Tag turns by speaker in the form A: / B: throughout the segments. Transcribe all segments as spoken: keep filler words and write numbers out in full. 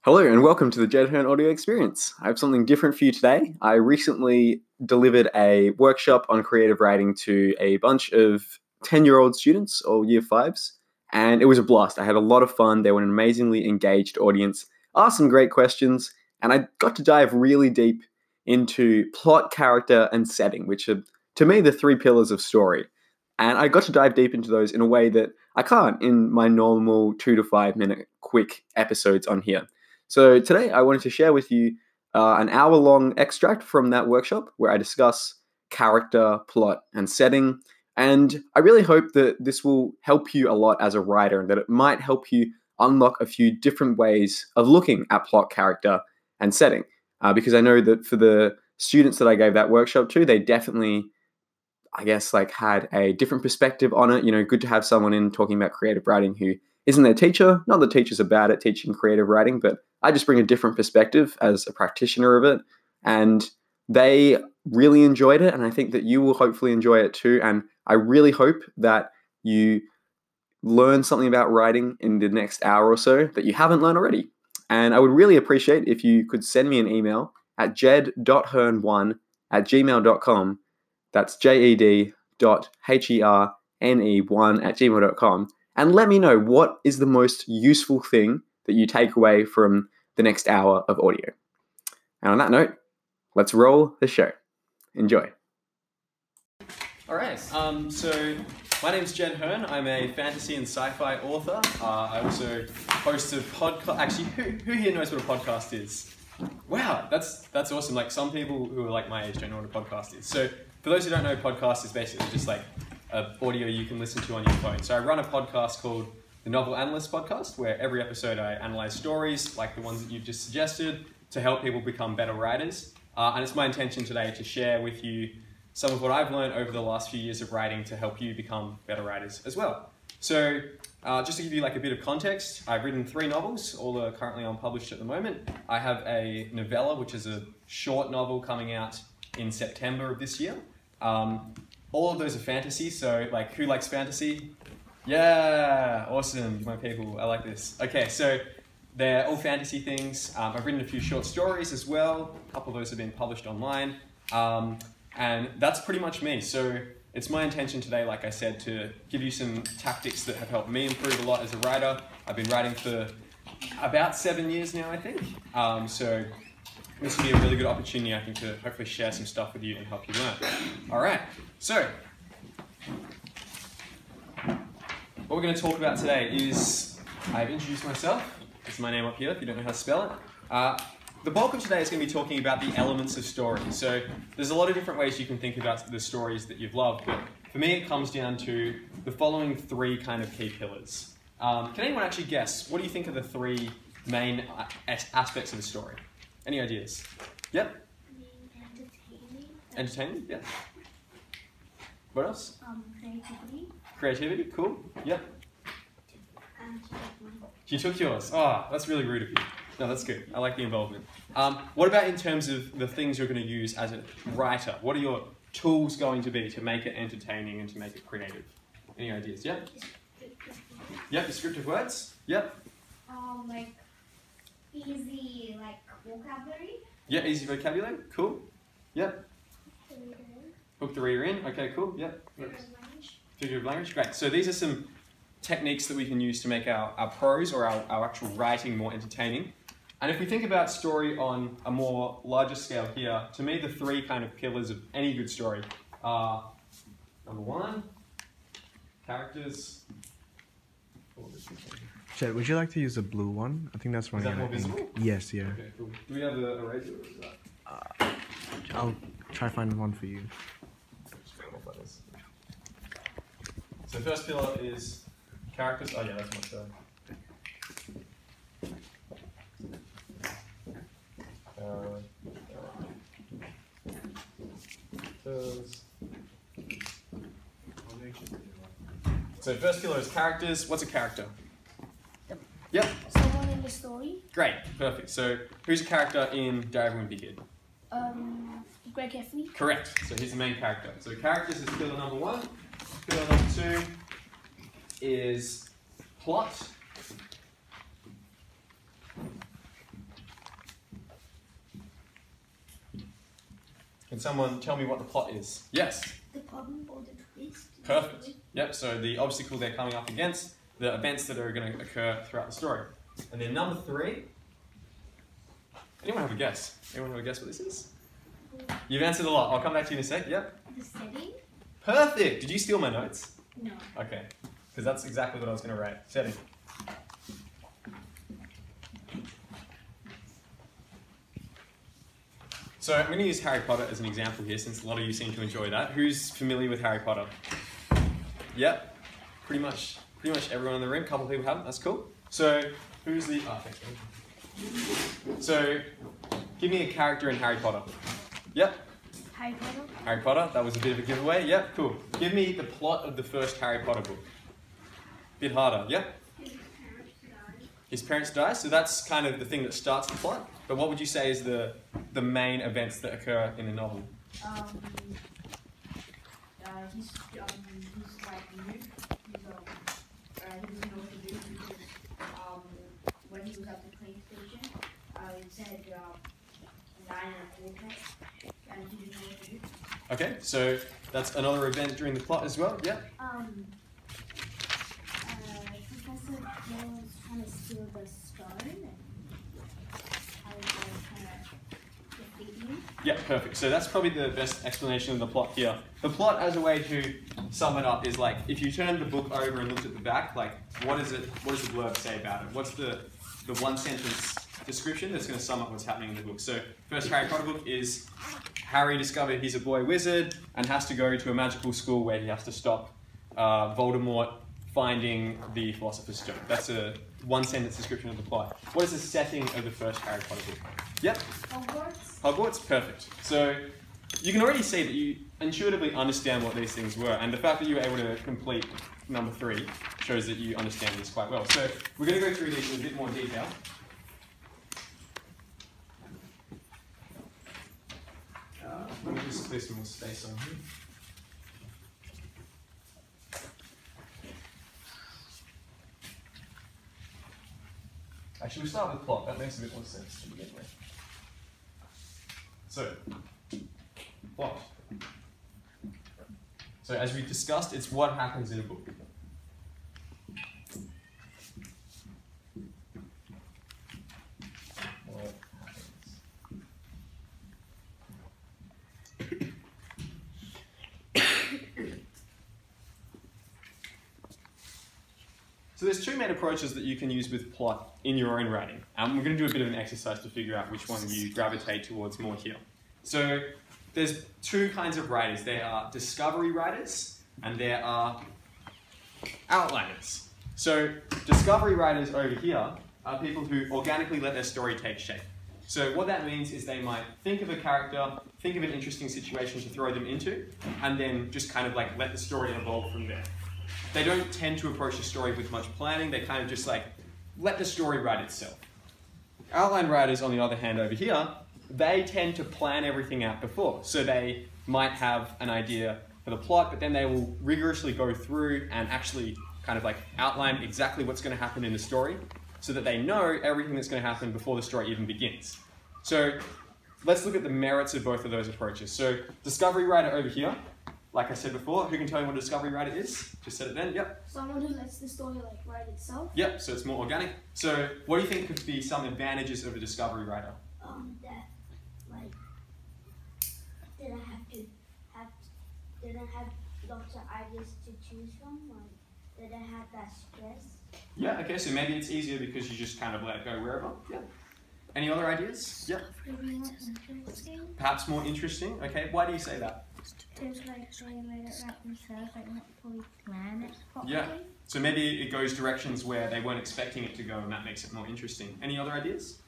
A: Hello and welcome to the Jed Hearn Audio Experience. I have something different for you today. I recently delivered a workshop on creative writing to a bunch of ten-year-old students or year fives, and it was a blast. I had a lot of fun. They were an amazingly engaged audience, asked some great questions, and I got to dive really deep into plot, character, and setting, which are, to me, the three pillars of story. And I got to dive deep into those in a way that I can't in my normal two to five minute quick episodes on here. So today I wanted to share with you uh, an hour-long extract from that workshop where I discuss character, plot, and setting. And I really hope that this will help you a lot as a writer and that it might help you unlock a few different ways of looking at plot, character, and setting. Uh, because I know that for the students that I gave that workshop to, they definitely, I guess, like had a different perspective on it. You know, good to have someone in talking about creative writing who isn't their teacher. Not that teachers are bad at teaching creative writing, but I just bring a different perspective as a practitioner of it. And they really enjoyed it. And I think that you will hopefully enjoy it too. And I really hope that you learn something about writing in the next hour or so that you haven't learned already. And I would really appreciate if you could send me an email at jed dot hearn one at gmail dot com. That's J-E-D dot H-E-R-N-E one at gmail dot com. And let me know what is the most useful thing that you take away from the next hour of audio. And on that note, let's roll the show. Enjoy.
B: All right, um, so my name's Jed Hearn. I'm a fantasy and sci-fi author. Uh, I also host a podcast. Actually, who, who here knows what a podcast is? Wow, that's that's awesome. Like, some people who are like my age don't know what a podcast is. So for those who don't know, podcast is basically just like an audio you can listen to on your phone. So I run a podcast called The Novel Analyst Podcast, where every episode I analyze stories like the ones that you've just suggested to help people become better writers. Uh, and it's my intention today to share with you some of what I've learned over the last few years of writing to help you become better writers as well. So uh, just to give you like a bit of context, I've written three novels, all are currently unpublished at the moment. I have a novella, which is a short novel coming out in September of this year. Um, all of those are fantasy, so like, who likes fantasy? Yeah, awesome, my people, I like this. Okay, so they're all fantasy things. Um, I've written a few short stories as well. A couple of those have been published online. Um, and that's pretty much me. So it's my intention today, like I said, to give you some tactics that have helped me improve a lot as a writer. I've been writing for about seven years now, I think. Um, so this will be a really good opportunity, I think, to hopefully share some stuff with you and help you learn. All right, so what we're going to talk about today is, I've introduced myself. That's my name up here, if you don't know how to spell it. Uh, the bulk of today is going to be talking about the elements of story. So there's a lot of different ways you can think about the stories that you've loved, but for me it comes down to the following three kind of key pillars. Um, can anyone actually guess, what do you think are the three main aspects of the story? Any ideas? Yep?
C: Entertaining.
B: Entertaining, yeah. What else?
C: Um, creativity.
B: Creativity, cool, yep.
C: And she took mine.
B: You took yours. Oh, that's really rude of you. No, that's good. I like the involvement. Um, what about in terms of the things you're going to use as a writer? What are your tools going to be to make it entertaining and to make it creative? Any ideas? Yep. Yep, descriptive words. Yep.
C: Um, like easy, like vocabulary.
B: Yeah, easy vocabulary. Cool. Yep. Hook the reader in. Okay, cool. Yep.
C: Language.
B: Figurative language. Great. So these are some techniques that we can use to make our, our prose or our, our actual writing more entertaining. And if we think about story on a more larger scale here, to me the three kind of pillars of any good story are, number one, characters.
D: Jed, would you like to use the blue one? I think that's running
B: Is that
D: out
B: more
D: of ink.
B: visible?
D: Yes, yeah.
B: Okay, cool. Do we have a eraser or is that?
D: Uh, I'll try find one for you.
B: So first pillar is characters. Oh yeah, that's much better. Uh, so first pillar is characters. What's a character? Yep.
C: Someone in the story.
B: Great. Perfect. So who's a character in Do Everyone Be Good?
C: Um, Greg Heffley.
B: Correct. So he's the main character. So characters is pillar number one. Pillar number two is plot. Can someone tell me what the plot is? Yes.
C: The problem or the twist.
B: Perfect. Yep, so the obstacle they're coming up against, the events that are going to occur throughout the story. And then number three, anyone have a guess? Anyone have a guess what this is? You've answered a lot. I'll come back to you in a sec. Yep.
C: The setting?
B: Perfect. Did you steal my notes?
C: No.
B: Okay, because that's exactly what I was going to write. Setting. So I'm going to use Harry Potter as an example here, since a lot of you seem to enjoy that. Who's familiar with Harry Potter? Yep, pretty much, pretty much everyone in the room. A couple of people haven't. That's cool. So who's the? Oh, thanks. So give me a character in Harry Potter. Yep.
C: Harry Potter?
B: Harry Potter. That was a bit of a giveaway. Yep. Cool. Give me the plot of the first Harry Potter book. Bit harder. Yep. His parents die. So that's kind of the thing that starts the plot. But what would you say is the the main events that occur in the novel?
E: Um, uh, he's, um, he's like new. He's, um, uh, he doesn't know what to do because, um, when he was at the train station, uh, it said, uh, nine and a quarter, and he didn't know what to do.
B: Okay, so that's another event during the plot as well. Yep.
C: Um, uh, Professor Hill was trying to steal the stone, and I was like, trying to defeat him.
B: Yeah, perfect. So that's probably the best explanation of the plot here. The plot, as a way to sum it up, is like if you turn the book over and looked at the back, like what is it? What does the blurb say about it? What's the the one sentence description that's going to sum up what's happening in the book? So first Harry Potter book is Harry discovered he's a boy wizard and has to go to a magical school where he has to stop uh, Voldemort finding the Philosopher's Stone. That's a one sentence description of the plot. What is the setting of the first Harry Potter book? Yep.
C: Hogwarts?
B: Hogwarts, perfect. So you can already see that you intuitively understand what these things were, and the fact that you were able to complete number three shows that you understand this quite well. So we're going to go through these in a bit more detail. Uh, let me just clear some more space on here. Actually, we'll start with the plot. That makes a bit more sense to begin with. So, plot. So, as we discussed, it's what happens in a book. What happens? So there's two main approaches that you can use with plot in your own writing. Um, we're going to do a bit of an exercise to figure out which one you gravitate towards more here. So there's two kinds of writers. There are discovery writers and there are outliners. So discovery writers over here are people who organically let their story take shape. So what that means is they might think of a character, think of an interesting situation to throw them into, and then just kind of like let the story evolve from there. They don't tend to approach a story with much planning. They kind of just like let the story write itself. Outline writers, on the other hand, over here, they tend to plan everything out before. So they might have an idea for the plot, but then they will rigorously go through and actually kind of like outline exactly what's going to happen in the story so that they know everything that's going to happen before the story even begins. So let's look at the merits of both of those approaches. So discovery writer over here, like I said before, who can tell me what a discovery writer is? Just said it then, yep.
C: Someone who lets the story like write itself.
B: Yep, so it's more organic. So what do you think could be some advantages of a discovery writer?
C: Um, that like didn't have to have didn't have lots of ideas to choose from. Like didn't have that stress.
B: Yeah, okay, so maybe it's easier because you just kind of let it go wherever. Yeah. Any other ideas? Yep.
C: Maybe more interesting.
B: Perhaps more interesting. Okay, why do you say that?
C: There's like they made it write themselves, like not fully plan it properly.
B: Yeah. So maybe it goes directions where they weren't expecting it to go, and that makes it more interesting. Any other ideas?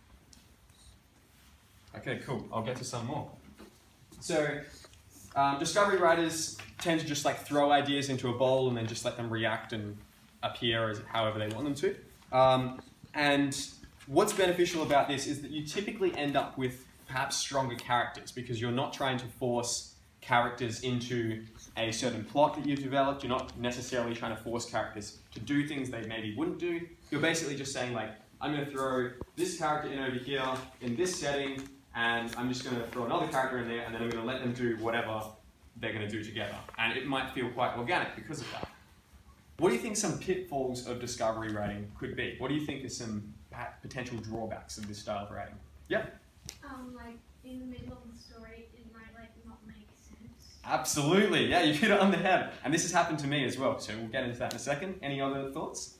B: Okay, cool. I'll get to some more. So, um, discovery writers tend to just like throw ideas into a bowl and then just let them react and appear as however they want them to. Um, and what's beneficial about this is that you typically end up with perhaps stronger characters because you're not trying to force characters into a certain plot that you've developed. You're not necessarily trying to force characters to do things they maybe wouldn't do. You're basically just saying like, I'm going to throw this character in over here in this setting, and I'm just going to throw another character in there, and then I'm going to let them do whatever they're going to do together. And it might feel quite organic because of that. What do you think some pitfalls of discovery writing could be? What do you think are some potential drawbacks of this style of writing? Yeah?
E: Um, like, in the middle of the story, it might, like, not make sense.
B: Absolutely, yeah, you hit it on the head. And this has happened to me as well, so we'll get into that in a second. Any other thoughts?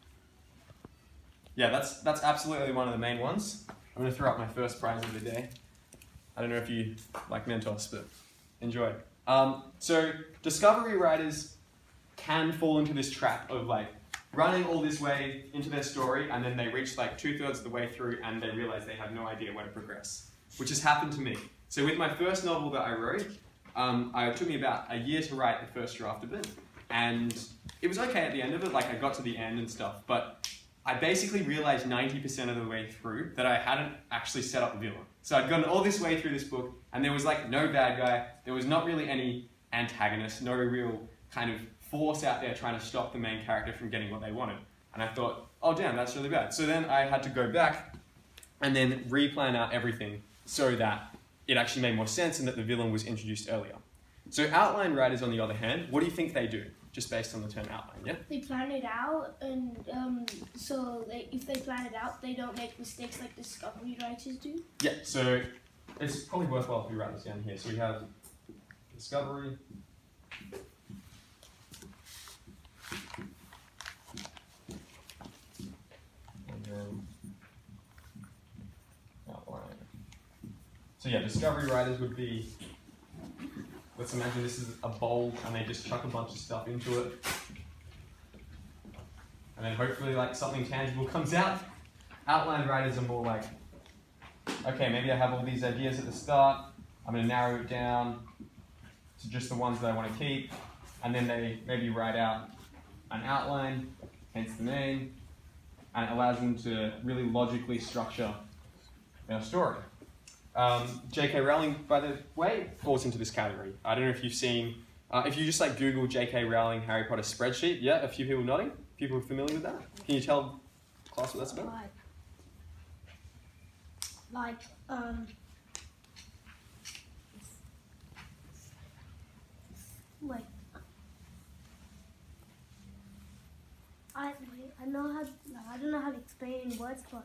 B: Yeah, that's, that's absolutely one of the main ones. I'm going to throw up my first prize of the day. I don't know if you like Mentos, but enjoy. Um, so, discovery writers can fall into this trap of like running all this way into their story, and then they reach like two-thirds of the way through and they realize they have no idea where to progress, which has happened to me. So with my first novel that I wrote, um, it took me about a year to write the first draft of it, and it was okay at the end of it, like I got to the end and stuff, but I basically realized ninety percent of the way through that I hadn't actually set up a villain. So I'd gone all this way through this book, and there was like no bad guy, there was not really any antagonist, no real kind of force out there trying to stop the main character from getting what they wanted. And I thought, oh damn, that's really bad. So then I had to go back and then replan out everything so that it actually made more sense and that the villain was introduced earlier. So outline writers, on the other hand, what do you think they do? Just based on the term outline, yeah?
F: They plan it out, and um, so they, if they plan it out, they don't make mistakes like discovery writers do.
B: Yeah, so it's probably worthwhile if we write this down here. So we have discovery, and then outline. So yeah, discovery writers would be, let's imagine this is a bowl and they just chuck a bunch of stuff into it. And then hopefully like something tangible comes out. Outline writers are more like, okay, maybe I have all these ideas at the start. I'm going to narrow it down to just the ones that I want to keep. And then they maybe write out an outline, hence the name, and it allows them to really logically structure their story. Um, J K Rowling, by the way, falls into this category. I don't know if you've seen, uh, if you just like Google J K Rowling Harry Potter spreadsheet, yeah, a few people nodding. People are familiar with that? Can you tell class what that's about?
F: Like, like um, like I I know how I don't know how to explain it in words, but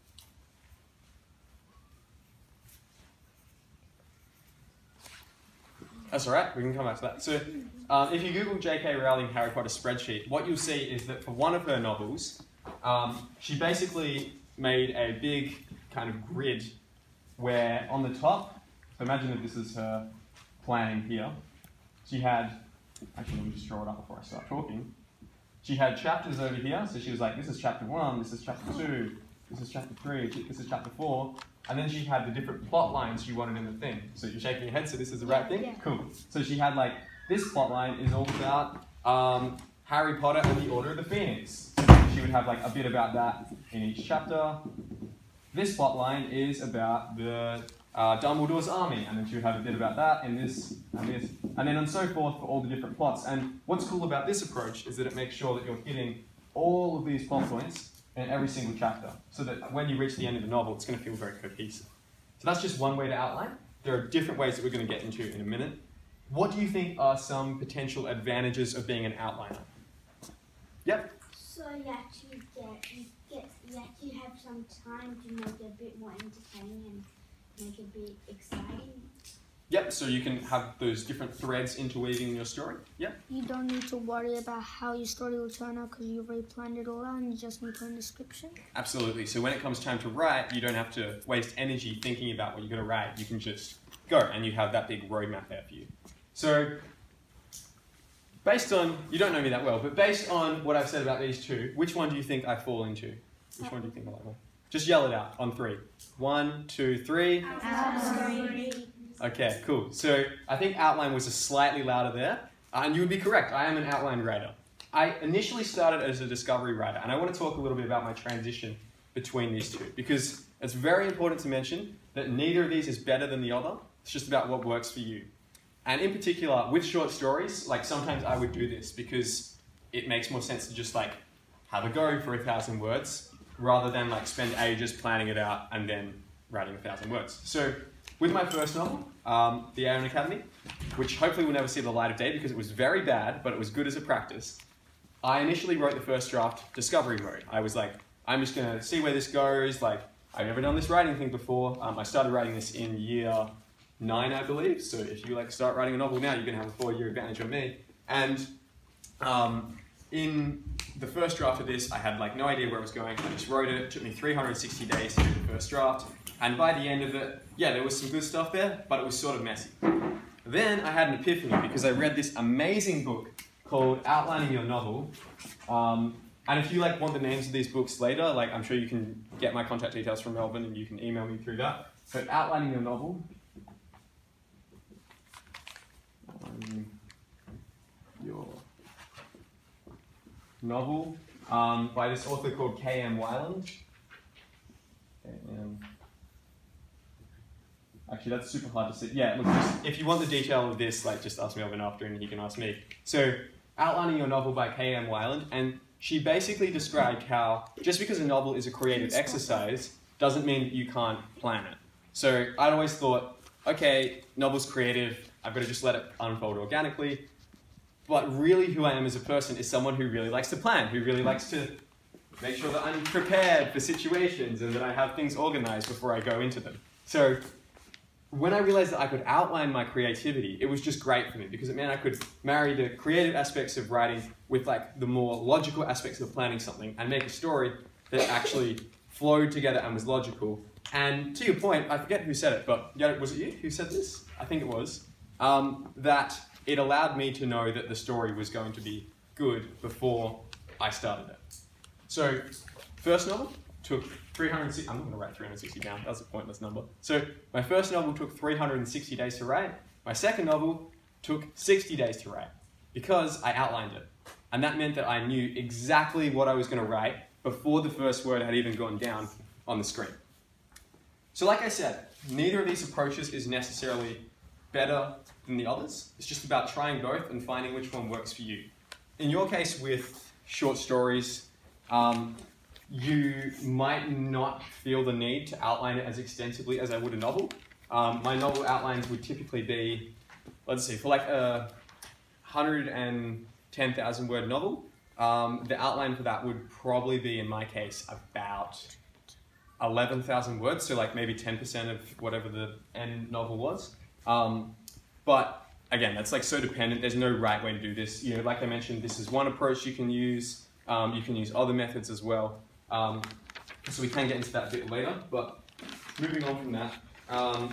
B: That's all right, we can come back to that. So, um, if you Google J K Rowling Harry Potter spreadsheet, what you'll see is that for one of her novels, um, she basically made a big kind of grid where on the top, so imagine that this is her planning here, she had, actually let me just draw it up before I start talking, she had chapters over here, so she was like, this is chapter one, this is chapter two, this is chapter three, this is chapter four, and then she had the different plot lines she wanted in the thing. So you're shaking your head, so this is the right thing?
F: Yeah.
B: Cool. So she had like, this plot line is all about um, Harry Potter and the Order of the Phoenix. She would have like a bit about that in each chapter. This plot line is about the uh, Dumbledore's army, and then she would have a bit about that in this and this, and then and so forth for all the different plots. And what's cool about this approach is that it makes sure that you're hitting all of these plot points in every single chapter, so that when you reach the end of the novel, it's going to feel very cohesive. So that's just one way to outline. There are different ways that we're going to get into in a minute. What do you think are some potential advantages of being an outliner? Yep.
C: So you actually get you get you actually have some time to make it a bit more entertaining and make it a bit exciting.
B: Yep, so you can have those different threads interweaving in your story. Yep.
F: you don't need to worry about how your story will turn out because you've already planned it all out and you just need to put in description.
B: Absolutely. So when it comes time to write, you don't have to waste energy thinking about what you're going to write. You can just go, and you have that big roadmap there for you. So based on, you don't know me that well, but based on what I've said about these two, which one do you think I fall into? Which one do you think I like more? Just yell it out on three. One, two, three. Okay, cool. So I think outline was a slightly louder there, uh, and you would be correct. I am an outline writer. I initially started as a discovery writer, and I want to talk a little bit about my transition between these two, because it's very important to mention that neither of these is better than the other. It's just about what works for you. And in particular, with short stories, like sometimes I would do this because it makes more sense to just like have a go for a thousand words rather than like spend ages planning it out and then writing a thousand words. So with my first novel, um, The Aeon Academy, which hopefully will never see the light of day because it was very bad, but it was good as a practice, I initially wrote the first draft discovery mode. I was like, I'm just gonna see where this goes. Like, I've never done this writing thing before. Um, I started writing this in year nine, I believe. So if you like start writing a novel now, you're gonna have a four-year advantage on me. And um, in the first draft of this, I had like no idea where it was going. I just wrote it. It took me three hundred sixty days to do the first draft. And by the end of it, yeah, there was some good stuff there, but it was sort of messy. Then I had an epiphany because I read this amazing book called Outlining Your Novel. Um, and if you like want the names of these books later, like I'm sure you can get my contact details from Melbourne and you can email me through that. But Outlining Your Novel. Outlining Your Novel um, by this author called K M Weiland. K M Actually, that's super hard to see. Yeah, look, just, if you want the detail of this, like, just ask Melvin after and he can ask me. So, Outlining Your Novel by K M Weiland, and she basically described how just because a novel is a creative exercise doesn't mean that you can't plan it. So, I'd always thought, okay, novel's creative, I've got to just let it unfold organically. But really who I am as a person is someone who really likes to plan, who really likes to make sure that I'm prepared for situations and that I have things organized before I go into them. So, when I realized that I could outline my creativity, it was just great for me because it meant I could marry the creative aspects of writing with like the more logical aspects of planning something and make a story that actually flowed together and was logical. And to your point, I forget who said it, but yeah, was it you who said this? I think it was. Um, that it allowed me to know that the story was going to be good before I started it. So, first novel took three hundred sixty, I'm not going to write three hundred sixty down, that's a pointless number. So my first novel took three hundred sixty days to write. My second novel took sixty days to write because I outlined it. And that meant that I knew exactly what I was going to write before the first word had even gone down on the screen. So like I said, neither of these approaches is necessarily better than the others. It's just about trying both and finding which one works for you. In your case with short stories, um, you might not feel the need to outline it as extensively as I would a novel. Um, my novel outlines would typically be, let's see, for like a one hundred ten thousand word novel, um, the outline for that would probably be, in my case, about eleven thousand words, so like maybe ten percent of whatever the end novel was. Um, but again, that's like so dependent, there's no right way to do this. You know, like I mentioned, this is one approach you can use, um, you can use other methods as well. Um, so we can get into that a bit later, but moving on from that, um,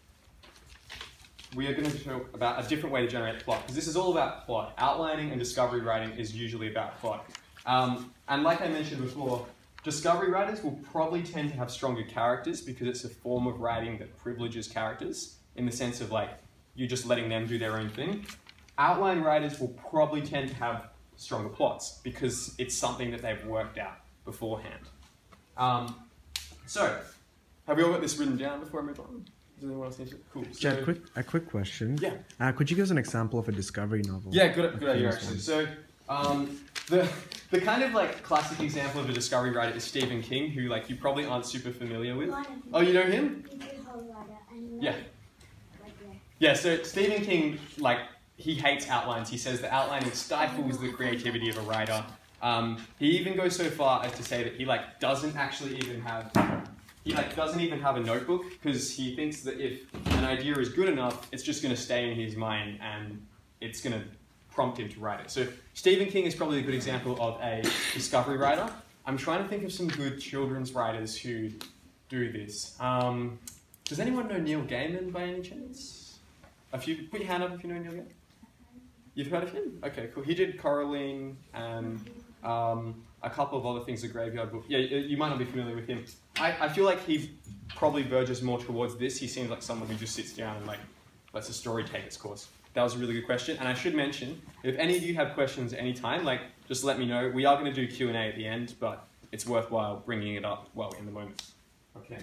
B: we are going to talk about a different way to generate plot, because this is all about plot. Outlining and discovery writing is usually about plot. Um, and like I mentioned before, discovery writers will probably tend to have stronger characters because it's a form of writing that privileges characters in the sense of like, you're just letting them do their own thing. Outline writers will probably tend to have stronger plots because it's something that they've worked out beforehand. Um, so, have we all got this written down before I move on? Does anyone else need to? Cool. So,
D: Jed, quick, a quick question.
B: Yeah.
D: Uh, could you give us an example of a discovery novel?
B: Yeah, good, good
D: A
B: idea
D: famous
B: actually.
D: one.
B: So, um, the the kind of like classic example of a discovery writer is Stephen King, who like you probably aren't super familiar with. Oh, you know him?
C: He's a whole writer. And
B: Yeah.
C: Like, yeah.
B: Yeah. So Stephen King, like, he hates outlines. He says that outlining stifles the creativity of a writer. Um, he even goes so far as to say that he like doesn't actually even have he like doesn't even have a notebook because he thinks that if an idea is good enough, it's just going to stay in his mind and it's going to prompt him to write it. So Stephen King is probably a good example of a discovery writer. I'm trying to think of some good children's writers who do this. Um, does anyone know Neil Gaiman by any chance? A few. Put your hand up if you know Neil Gaiman. You've heard of him? Okay, cool. He did Coraline and um, a couple of other things, The Graveyard Book. Yeah, you might not be familiar with him. I, I feel like he probably verges more towards this. He seems like someone who just sits down and like lets a story take its course. That was a really good question. And I should mention, if any of you have questions at any time, like just let me know. We are going to do Q and A at the end, but it's worthwhile bringing it up while in the moment. Okay.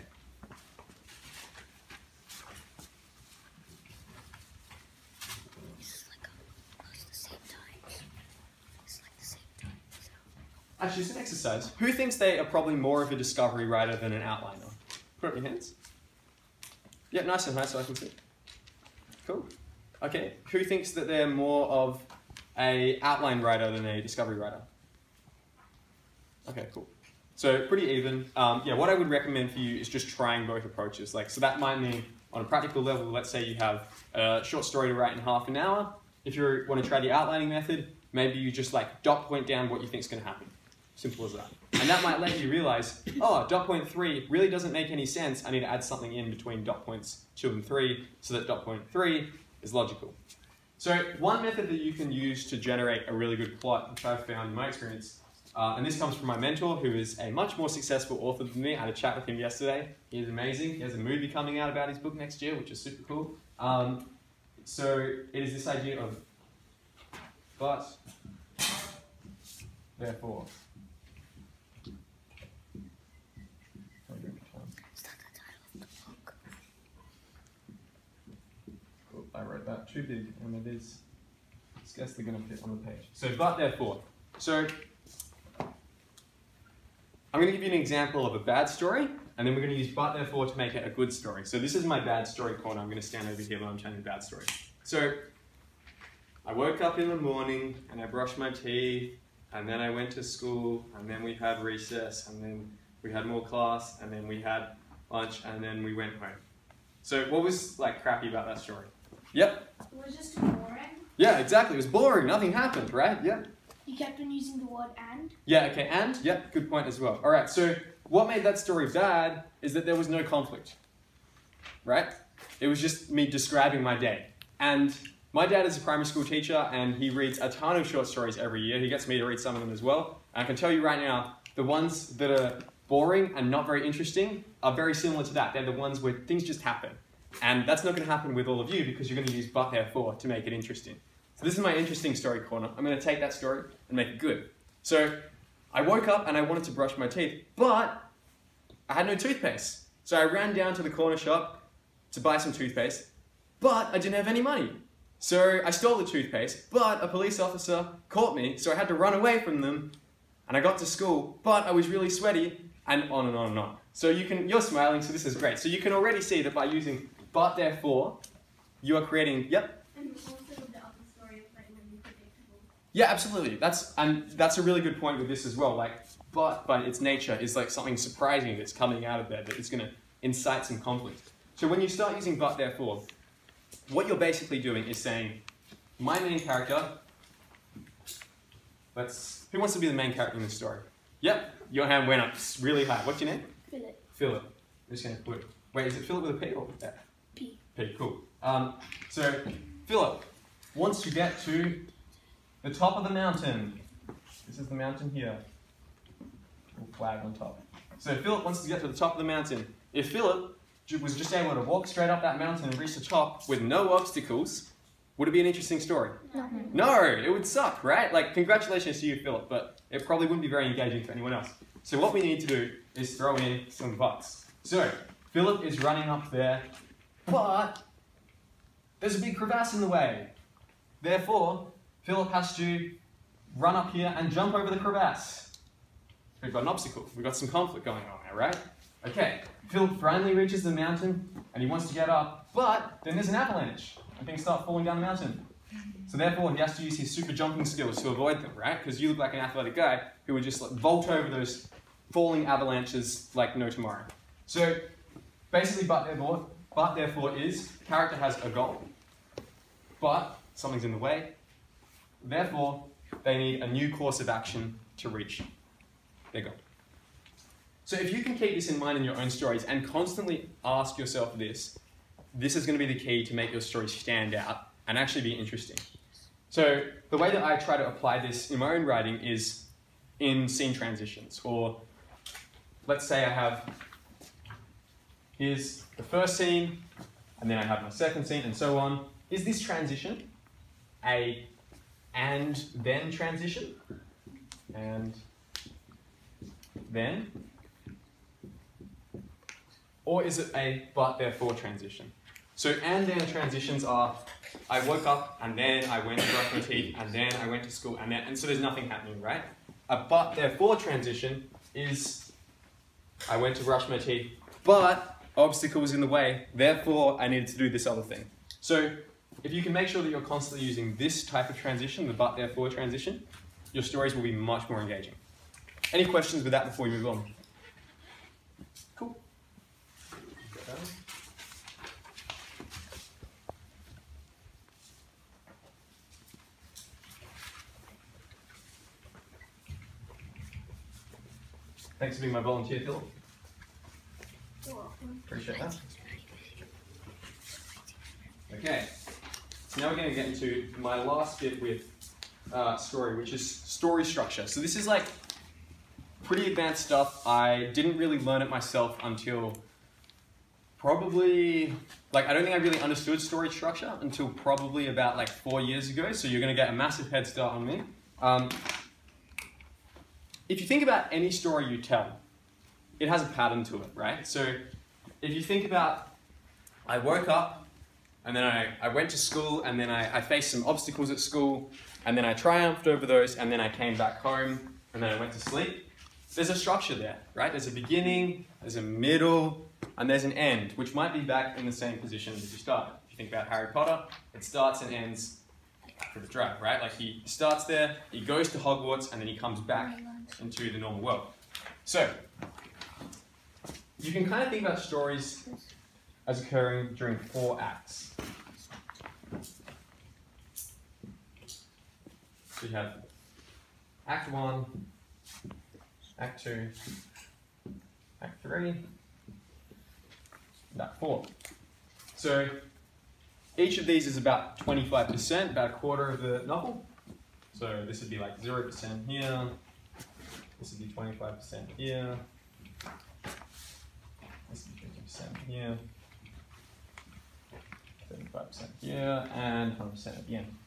B: Actually, it's an exercise. Who thinks they are probably more of a discovery writer than an outliner? Put up your hands. Yeah, nice and high so I can see. Cool. Okay, who thinks that they're more of a outline writer than a discovery writer? Okay, cool. So pretty even. Um, yeah, what I would recommend for you is just trying both approaches. Like, so that might mean on a practical level, let's say you have a short story to write in half an hour. If you want to try the outlining method, maybe you just like dot point down what you think is going to happen. Simple as that. And that might let you realize, oh, dot point three really doesn't make any sense. I need to add something in between dot points two and three so that dot point three is logical. So one method that you can use to generate a really good plot, which I've found in my experience, uh, and this comes from my mentor, who is a much more successful author than me. I had a chat with him yesterday. He's amazing. He has a movie coming out about his book next year, which is super cool. Um, so it is this idea of but, therefore. Cool. I wrote that too big, and it is scarcely going to fit on the page. So, but therefore. So, I'm going to give you an example of a bad story, and then we're going to use but therefore to make it a good story. So this is my bad story corner. I'm going to stand over here when I'm telling a bad story. So, I woke up in the morning, and I brushed my teeth, and then I went to school, and then we had recess, and then we had more class, and then we had lunch, and then we went home. So what was like crappy about that story? Yep.
F: It was just boring.
B: Yeah, exactly. It was boring. Nothing happened, right? Yep.
F: You kept on using the word and.
B: Yeah, okay, and? Yep, good point as well. All right, so what made that story bad is that there was no conflict, right? It was just me describing my day. And my dad is a primary school teacher, and he reads a ton of short stories every year. He gets me to read some of them as well. And I can tell you right now, the ones that are boring and not very interesting are very similar to that. They're the ones where things just happen. And that's not going to happen with all of you because you're going to use but therefore to make it interesting. So this is my interesting story corner. I'm going to take that story and make it good. So I woke up and I wanted to brush my teeth, but I had no toothpaste. So I ran down to the corner shop to buy some toothpaste, but I didn't have any money. So I stole the toothpaste, but a police officer caught me, so I had to run away from them, and I got to school, but I was really sweaty, and on and on and on. So you can, you're smiling, so this is great. So you can already see that by using but therefore, you are creating, yep?
E: And also the other story of like when you predictable.
B: Yeah, absolutely. That's, and that's a really good point with this as well. Like, but by its nature is like something surprising that's coming out of there that is going to incite some conflict. So when you start using but therefore, what you're basically doing is saying, my main character, let's, who wants to be the main character in this story? Yep, your hand went up really high. What's your name?
F: Philip.
B: Philip. I'm just going to put, wait, is it Philip with a P or with that?
F: P.
B: P, cool. Um, so, Philip wants to get to the top of the mountain. This is the mountain here. Little flag on top. So Philip wants to get to the top of the mountain. If Philip was just able to walk straight up that mountain and reach the top with no obstacles, would it be an interesting story?
F: No.
B: No, it would suck, right? Like, congratulations to you, Philip, but it probably wouldn't be very engaging for anyone else. So what we need to do is throw in some buts. So, Philip is running up there, but there's a big crevasse in the way. Therefore, Philip has to run up here and jump over the crevasse. We've got an obstacle. We've got some conflict going on there, right? Okay, Philip finally reaches the mountain and he wants to get up, but then there's an avalanche and things start falling down the mountain. So therefore, he has to use his super jumping skills to avoid them, right? Because you look like an athletic guy who would just like vault over those falling avalanches like no tomorrow. So basically, but therefore, but therefore is, character has a goal, but something's in the way. Therefore, they need a new course of action to reach their goal. So if you can keep this in mind in your own stories and constantly ask yourself this, this is going to be the key to make your story stand out and actually be interesting. So the way that I try to apply this in my own writing is in scene transitions, or let's say I have, here's the first scene, and then I have my second scene, and so on. Is this transition a and then transition? And then? Or is it a but therefore transition? So and then transitions are, I woke up and then I went to brush my teeth and then I went to school and then, and so there's nothing happening, right? A but therefore transition is, I went to brush my teeth, but obstacle was in the way, therefore I needed to do this other thing. So if you can make sure that you're constantly using this type of transition, the but therefore transition, your stories will be much more engaging. Any questions with that before we move on? Cool. Thanks for being my volunteer, Philip. Appreciate that. Okay, so now we're going to get into my last bit with uh, story, which is story structure. So this is like pretty advanced stuff. I didn't really learn it myself until probably, like I don't think I really understood story structure until probably about like four years ago. So you're going to get a massive head start on me. Um, if you think about any story you tell, it has a pattern to it, right? So if you think about, I woke up and then I, I went to school and then I, I faced some obstacles at school and then I triumphed over those and then I came back home and then I went to sleep. There's a structure there, right? There's a beginning, there's a middle, and there's an end, which might be back in the same position as you started. If you think about Harry Potter, it starts and ends for the drag, right? Like he starts there, he goes to Hogwarts, and then he comes back into the normal world. So, you can kind of think about stories as occurring during four acts. So you have Act one, Act two, Act three, and Act four. So each of these is about twenty-five percent, about a quarter of the novel. So this would be like zero percent here, this would be twenty-five percent here, this would be fifty percent here, thirty-five percent here, and one hundred percent at the end.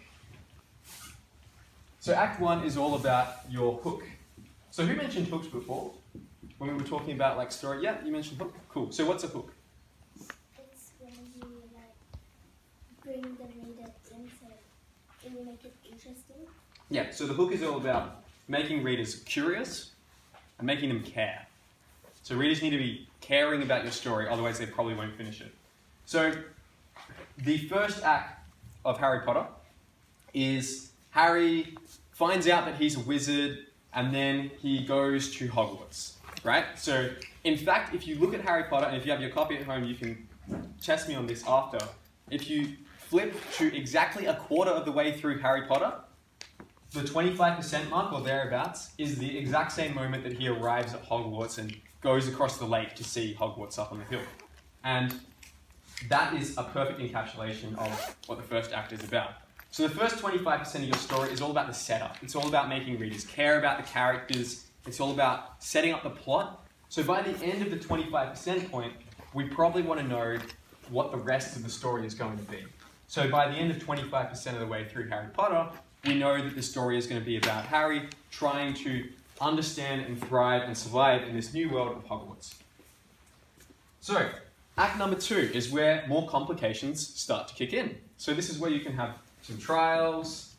B: So Act one is all about your hook. So who mentioned hooks before? When we were talking about like story? Yeah, you mentioned hook. Cool. So what's a hook?
C: It's when you like bring the reader into it and you make it interesting.
B: Yeah, so the hook is all about making readers curious and making them care. So readers need to be caring about your story, otherwise they probably won't finish it. So the first act of Harry Potter is Harry finds out that he's a wizard and then he goes to Hogwarts, right? So in fact, if you look at Harry Potter, and if you have your copy at home, you can test me on this after. If you flip to exactly a quarter of the way through Harry Potter, the twenty-five percent mark or thereabouts is the exact same moment that he arrives at Hogwarts and goes across the lake to see Hogwarts up on the hill. And that is a perfect encapsulation of what the first act is about. So the first twenty-five percent of your story is all about the setup. It's all about making readers care about the characters. It's all about setting up the plot. So by the end of the twenty-five percent point, we probably want to know what the rest of the story is going to be. So by the end of twenty-five percent of the way through Harry Potter, we know that the story is going to be about Harry trying to understand and thrive and survive in this new world of Hogwarts. So, act number two is where more complications start to kick in. So this is where you can have some trials,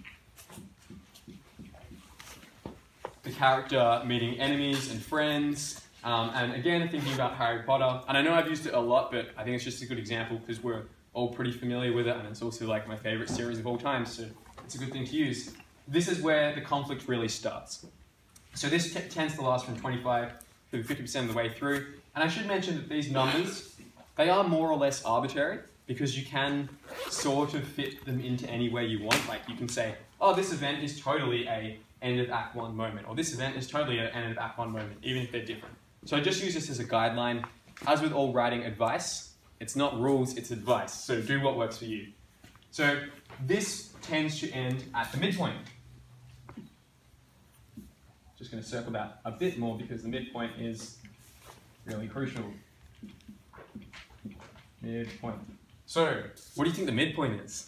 B: the character meeting enemies and friends, um, and again thinking about Harry Potter. And I know I've used it a lot, but I think it's just a good example because we're all pretty familiar with it, and it's also like my favourite series of all time, so it's a good thing to use. This is where the conflict really starts. So this t tends to last from twenty-five to fifty percent of the way through. And I should mention that these numbers, they are more or less arbitrary because you can sort of fit them into any way you want. Like you can say, oh, this event is totally a end of Act one moment, or this event is totally an end of Act one moment, even if they're different. So I just use this as a guideline. As with all writing advice, it's not rules, it's advice. So do what works for you. So this tends to end at the midpoint. Just going to circle that a bit more because the midpoint is really crucial. Midpoint. So, what do you think the midpoint is?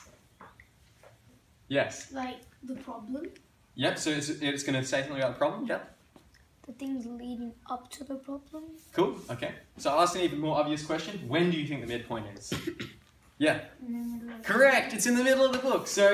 B: Yes?
F: Like the problem,
B: Yep, so it's, it's going to say something about the problem? Yep.
F: the things leading up to the problem.
B: Cool, okay. So I'll ask an even more obvious question. When do you think the midpoint is? Yeah. Correct, it's in the middle of the book. So,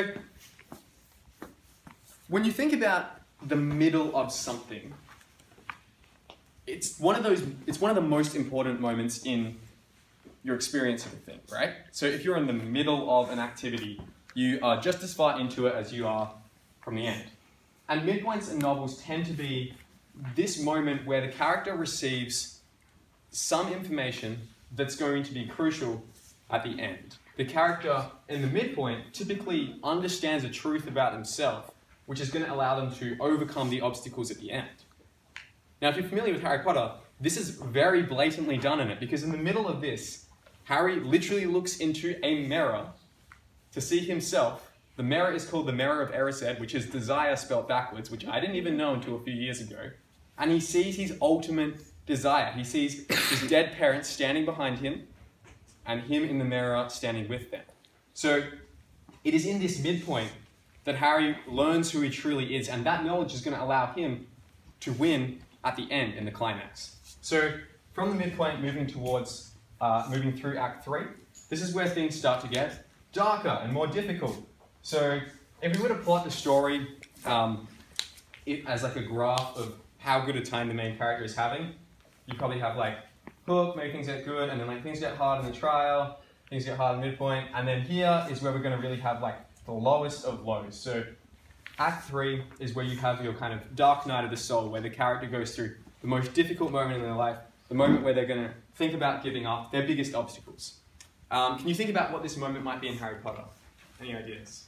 B: when you think about the middle of something, it's one of those, it's one of the most important moments in your experience of a thing, right? So if you're in the middle of an activity, you are just as far into it as you are from the end. And midpoints in novels tend to be this moment where the character receives some information that's going to be crucial at the end. The character in the midpoint typically understands a truth about themselves, which is going to allow them to overcome the obstacles at the end. Now, if you're familiar with Harry Potter, this is very blatantly done in it, because in the middle of this, Harry literally looks into a mirror to see himself. The mirror is called the Mirror of Erised, which is desire spelled backwards, which I didn't even know until a few years ago. And he sees his ultimate desire. He sees his dead parents standing behind him, and him in the mirror standing with them. So it is in this midpoint that Harry learns who he truly is, and that knowledge is going to allow him to win at the end in the climax. So from the midpoint, moving towards, uh, moving through Act three, this is where things start to get darker and more difficult. So if we were to plot the story um, it, as like a graph of how good a time the main character is having, you probably have like hook, make things get good, and then like things get hard in the trial, things get hard in midpoint, and then here is where we're going to really have like the lowest of lows. So Act three is where you have your kind of dark night of the soul, where the character goes through the most difficult moment in their life, the moment where they're going to think about giving up, their biggest obstacles. Um, can you think about what this moment might be in Harry Potter? Any ideas?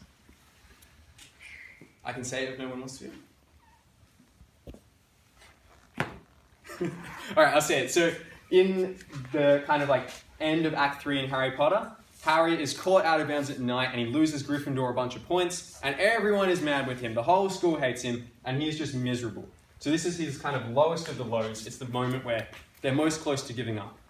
B: I can say it if no one wants to. Alright, I'll say it. So in the kind of like end of Act three in Harry Potter, Harry is caught out of bounds at night and he loses Gryffindor a bunch of points, and everyone is mad with him. The whole school hates him and he's just miserable. So this is his kind of lowest of the lows. It's the moment where they're most close to giving up.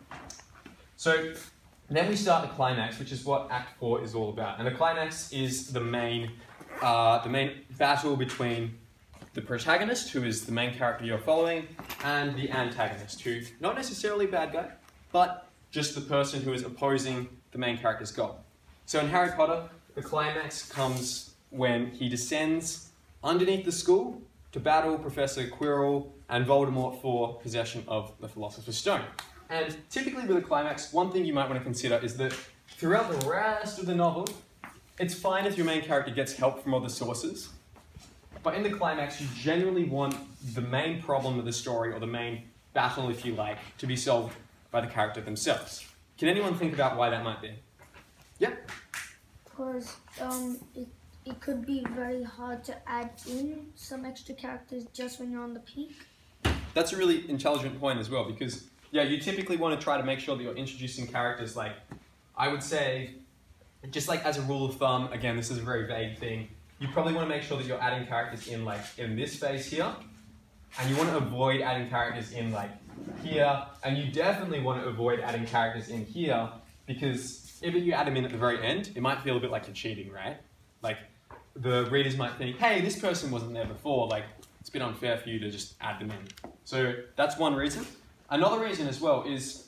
B: So then we start the climax, which is what Act four is all about. And the climax is the main, uh, the main battle between the protagonist, who is the main character you're following, and the antagonist, who not necessarily a bad guy, but just the person who is opposing the main character's goal. So in Harry Potter, the climax comes when he descends underneath the school to battle Professor Quirrell and Voldemort for possession of the Philosopher's Stone. And typically with a climax, one thing you might want to consider is that throughout the rest of the novel, it's fine if your main character gets help from other sources, but in the climax, you generally want the main problem of the story, or the main battle, if you like, to be solved by the character themselves. Can anyone think about why that might be? Yeah?
F: Because um, it, it could be very hard to add in some extra characters just when you're on the peak.
B: That's a really intelligent point as well, because yeah, you typically want to try to make sure that you're introducing characters like, I would say, just like as a rule of thumb, again, this is a very vague thing, you probably want to make sure that you're adding characters in like in this phase here, and you want to avoid adding characters in like here, and you definitely want to avoid adding characters in here, because if you add them in at the very end, it might feel a bit like you're cheating, right? Like, the readers might think, hey, this person wasn't there before, like, it's a bit unfair for you to just add them in. So that's one reason. Another reason as well is,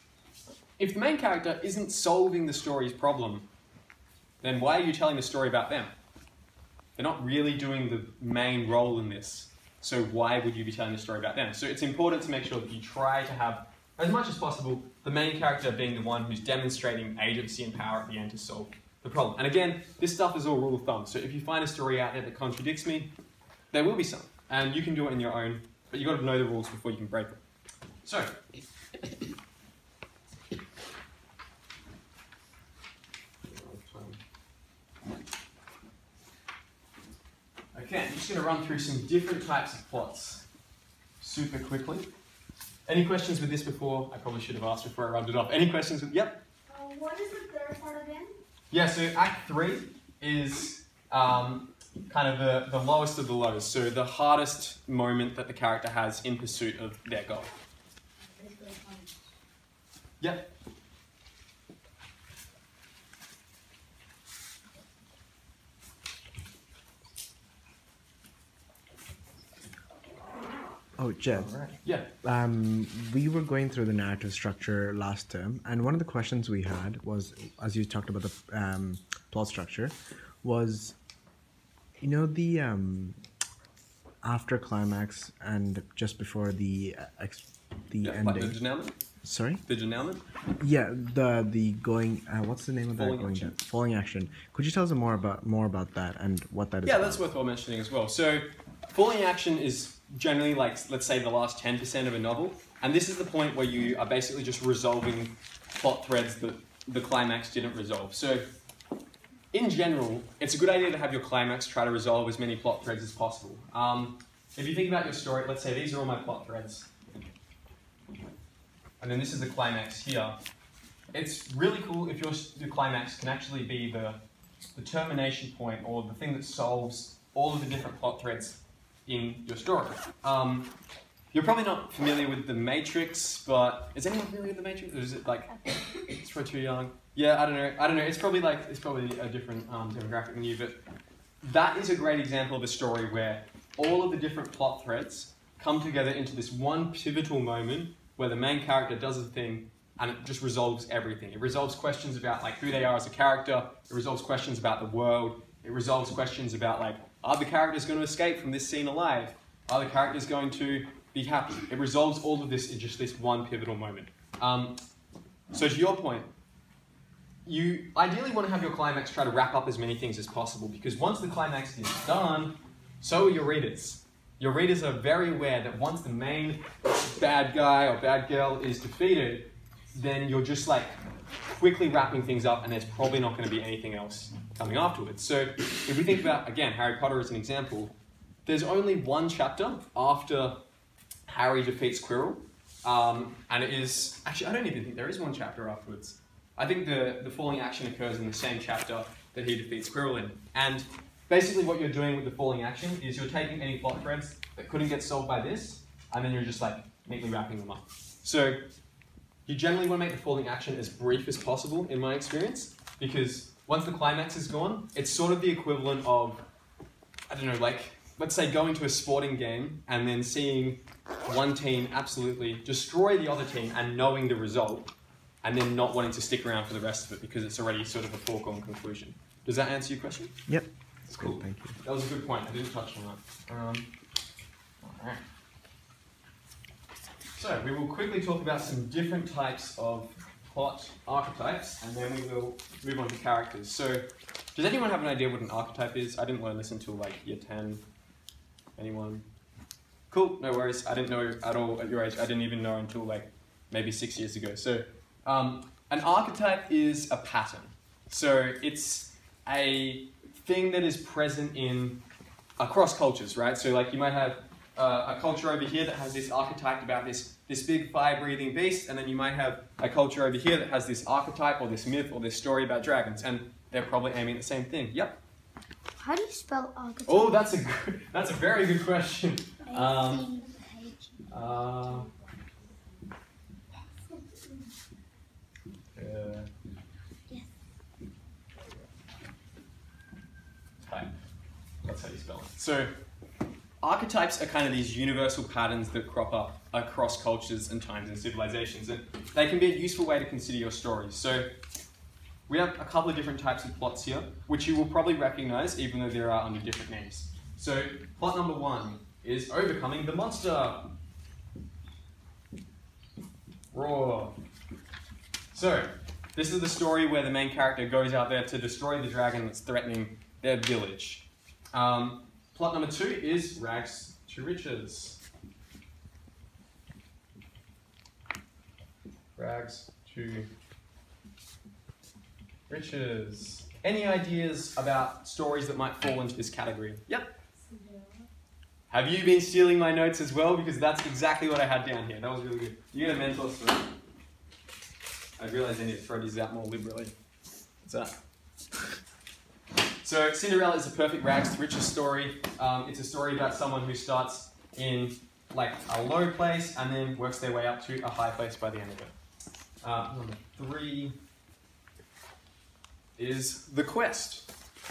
B: if the main character isn't solving the story's problem, then why are you telling the story about them? They're not really doing the main role in this. So why would you be telling the story about them? So it's important to make sure that you try to have, as much as possible, the main character being the one who's demonstrating agency and power at the end to solve the problem. And again, this stuff is all rule of thumb. So if you find a story out there that contradicts me, there will be some. And you can do it in your own, but you've got to know the rules before you can break them. So, okay, I'm just going to run through some different types of plots super quickly. Any questions with this before? I probably should have asked before I rounded it off. Any questions with, yep?
E: Uh, what is the third part again?
B: Yeah, so Act three is um, kind of the, the lowest of the lows. So the hardest moment that the character has in pursuit of their goal. Yep.
D: Oh, Jed.
B: Right. Yeah.
D: Um, we were going through the narrative structure last term, and one of the questions we had was, as you talked about the um, plot structure, was, you know, the um, after climax and just before the ex the
B: Yeah,
D: ending.
B: like the denouement.
D: Sorry.
B: The denouement.
D: Yeah, the the going. Uh, what's the name of that
B: Falling
D: going
B: action.
D: down? Falling action. Could you tell us more about more about that and what that is?
B: Yeah,
D: about?
B: that's worthwhile mentioning as well. So, falling action is generally like, let's say, the last ten percent of a novel, and this is the point where you are basically just resolving plot threads that the climax didn't resolve. So, in general, it's a good idea to have your climax try to resolve as many plot threads as possible. Um, if you think about your story, let's say these are all my plot threads, and then this is the climax here. It's really cool if your, your climax can actually be the, the termination point or the thing that solves all of the different plot threads in your story. Um, you're probably not familiar with The Matrix, but is anyone familiar with The Matrix? Or is it like, it's for too young? Yeah, I don't know. I don't know. It's probably like, it's probably a different um, demographic than you, but that is a great example of a story where all of the different plot threads come together into this one pivotal moment where the main character does a thing and it just resolves everything. It resolves questions about like who they are as a character. It resolves questions about the world. It resolves questions about like, are the characters going to escape from this scene alive? Are the characters going to be happy? It resolves all of this in just this one pivotal moment. Um, so to your point, you ideally want to have your climax try to wrap up as many things as possible, because once the climax is done, so are your readers. Your readers are very aware that once the main bad guy or bad girl is defeated, then you're just like quickly wrapping things up and there's probably not going to be anything else coming afterwards. So if we think about, again, Harry Potter as an example, there's only one chapter after Harry defeats Quirrell, um, and it is, actually I don't even think there is one chapter afterwards. I think the, the falling action occurs in the same chapter that he defeats Quirrell in. And basically what you're doing with the falling action is you're taking any plot threads that couldn't get solved by this, and then you're just like neatly wrapping them up. So you generally want to make the falling action as brief as possible in my experience, because once the climax is gone, it's sort of the equivalent of, I don't know, like, let's say going to a sporting game and then seeing one team absolutely destroy the other team and knowing the result, and then not wanting to stick around for the rest of it because it's already sort of a foregone conclusion. Does that answer your question?
D: Yep.
B: That's cool.
D: Thank you.
B: That was a good point. I didn't touch on that. Um, all right. So we will quickly talk about some different types of plot archetypes, and then we will move on to characters. So, does anyone have an idea what an archetype is? I didn't learn this until like year ten. Anyone? Cool. No worries. I didn't know at all at your age. I didn't even know until like maybe six years ago. So, um, an archetype is a pattern. So it's a thing that is present in across cultures, right? So like you might have uh, a culture over here that has this archetype about this this big fire-breathing beast, and then you might have a culture over here that has this archetype or this myth or this story about dragons, and they're probably aiming at the same thing. Yep.
F: How do you spell archetype?
B: Oh, that's a good, that's a very good question. Um, uh, uh, type. That's how you spell it. So, archetypes are kind of these universal patterns that crop up across cultures and times and civilizations, and they can be a useful way to consider your stories. So, we have a couple of different types of plots here, which you will probably recognize even though there are under different names. So, plot number one is overcoming the monster. Roar. So, this is the story where the main character goes out there to destroy the dragon that's threatening their village. Um, plot number two is rags to riches. Rags to riches. Any ideas about stories that might fall into this category? Yep. Have you been stealing my notes as well? Because that's exactly what I had down here. That was really good. You get a mentor story. I realised I need to throw these out more liberally. What's that? So Cinderella is a perfect rags to riches story. Um, it's a story about someone who starts in like a low place and then works their way up to a high place by the end of it. Uh, number three is The Quest.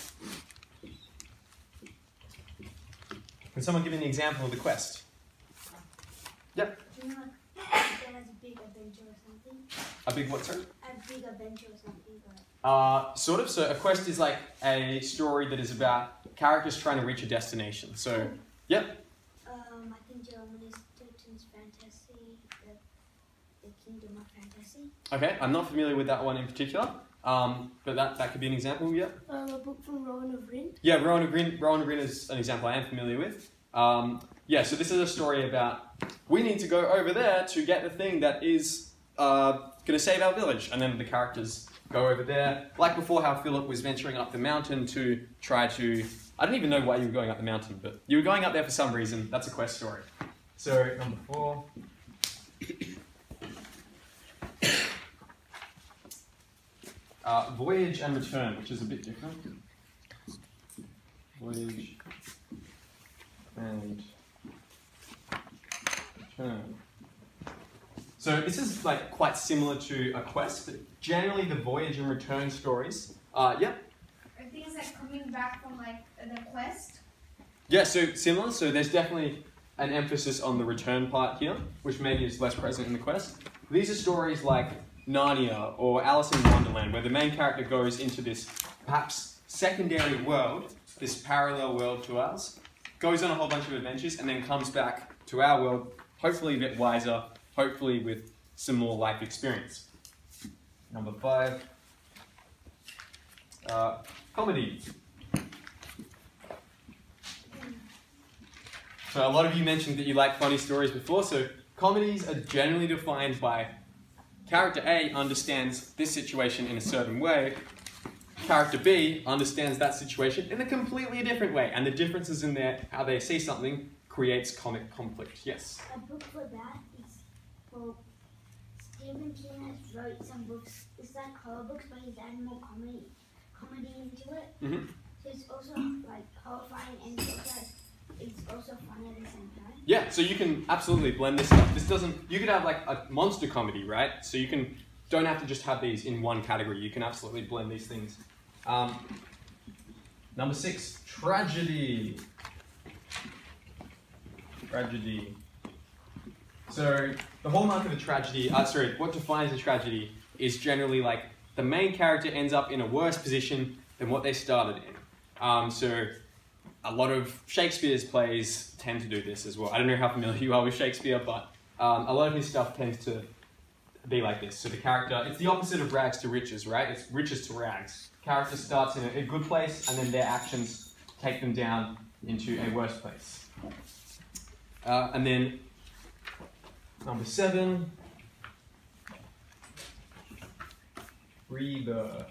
B: Can someone give me an example of The Quest? Yep.
C: Do you know that has a big adventure or something?
B: A big what, sir?
C: A big adventure or something? Or...
B: Uh, sort of. So a quest is like a story that is about characters trying to reach a destination. So, yep.
C: Um, I think German is Teuton's Fantasy. Uh, Kingdom of Fantasy.
B: Okay, I'm not familiar with that one in particular, um, but that, that could be an example, yeah?
C: Um, a book from Rowan of Rin.
B: Yeah, Rowan of Rin, Rowan of Rin is an example I am familiar with. Um, yeah, so this is a story about, we need to go over there to get the thing that is uh, going to save our village, and then the characters go over there. Like before, how Philip was venturing up the mountain to try to, I don't even know why you were going up the mountain, but you were going up there for some reason. That's a quest story. So, number four. Uh, voyage and return, which is a bit different. Voyage and return. So this is like quite similar to a quest, but generally the voyage and return stories. Uh, yeah.
E: Are things like coming back from like the quest?
B: Yeah, so similar. So there's definitely an emphasis on the return part here, which maybe is less present in the quest. These are stories like Narnia or Alice in Wonderland, where the main character goes into this perhaps secondary world, this parallel world to ours, goes on a whole bunch of adventures, and then comes back to our world, hopefully a bit wiser, hopefully with some more life experience. Number five, uh, comedy. So a lot of you mentioned that you like funny stories before, so comedies are generally defined by character A understands this situation in a certain way, character B understands that situation in a completely different way, and the differences in their how they see something creates comic conflict. Yes?
C: A book for that is, well, Stephen King has wrote some books, it's like horror books, but he's added more comedy, comedy into it.
B: Mm-hmm.
C: So it's also like horrifying and it's also, it's also fun at the same time.
B: Yeah, so you can absolutely blend this stuff. This doesn't, you could have like a monster comedy, right? So you can, don't have to just have these in one category. You can absolutely blend these things. Um, number six, tragedy. Tragedy. So the hallmark of a tragedy, uh, sorry, what defines a tragedy is generally like the main character ends up in a worse position than what they started in. Um, so a lot of Shakespeare's plays tend to do this as well. I don't know how familiar you are with Shakespeare, but um, a lot of his stuff tends to be like this. So the character, it's the opposite of rags to riches, right? It's riches to rags. Character starts in a, a good place, and then their actions take them down into a worse place. Uh, and then number seven, rebirth.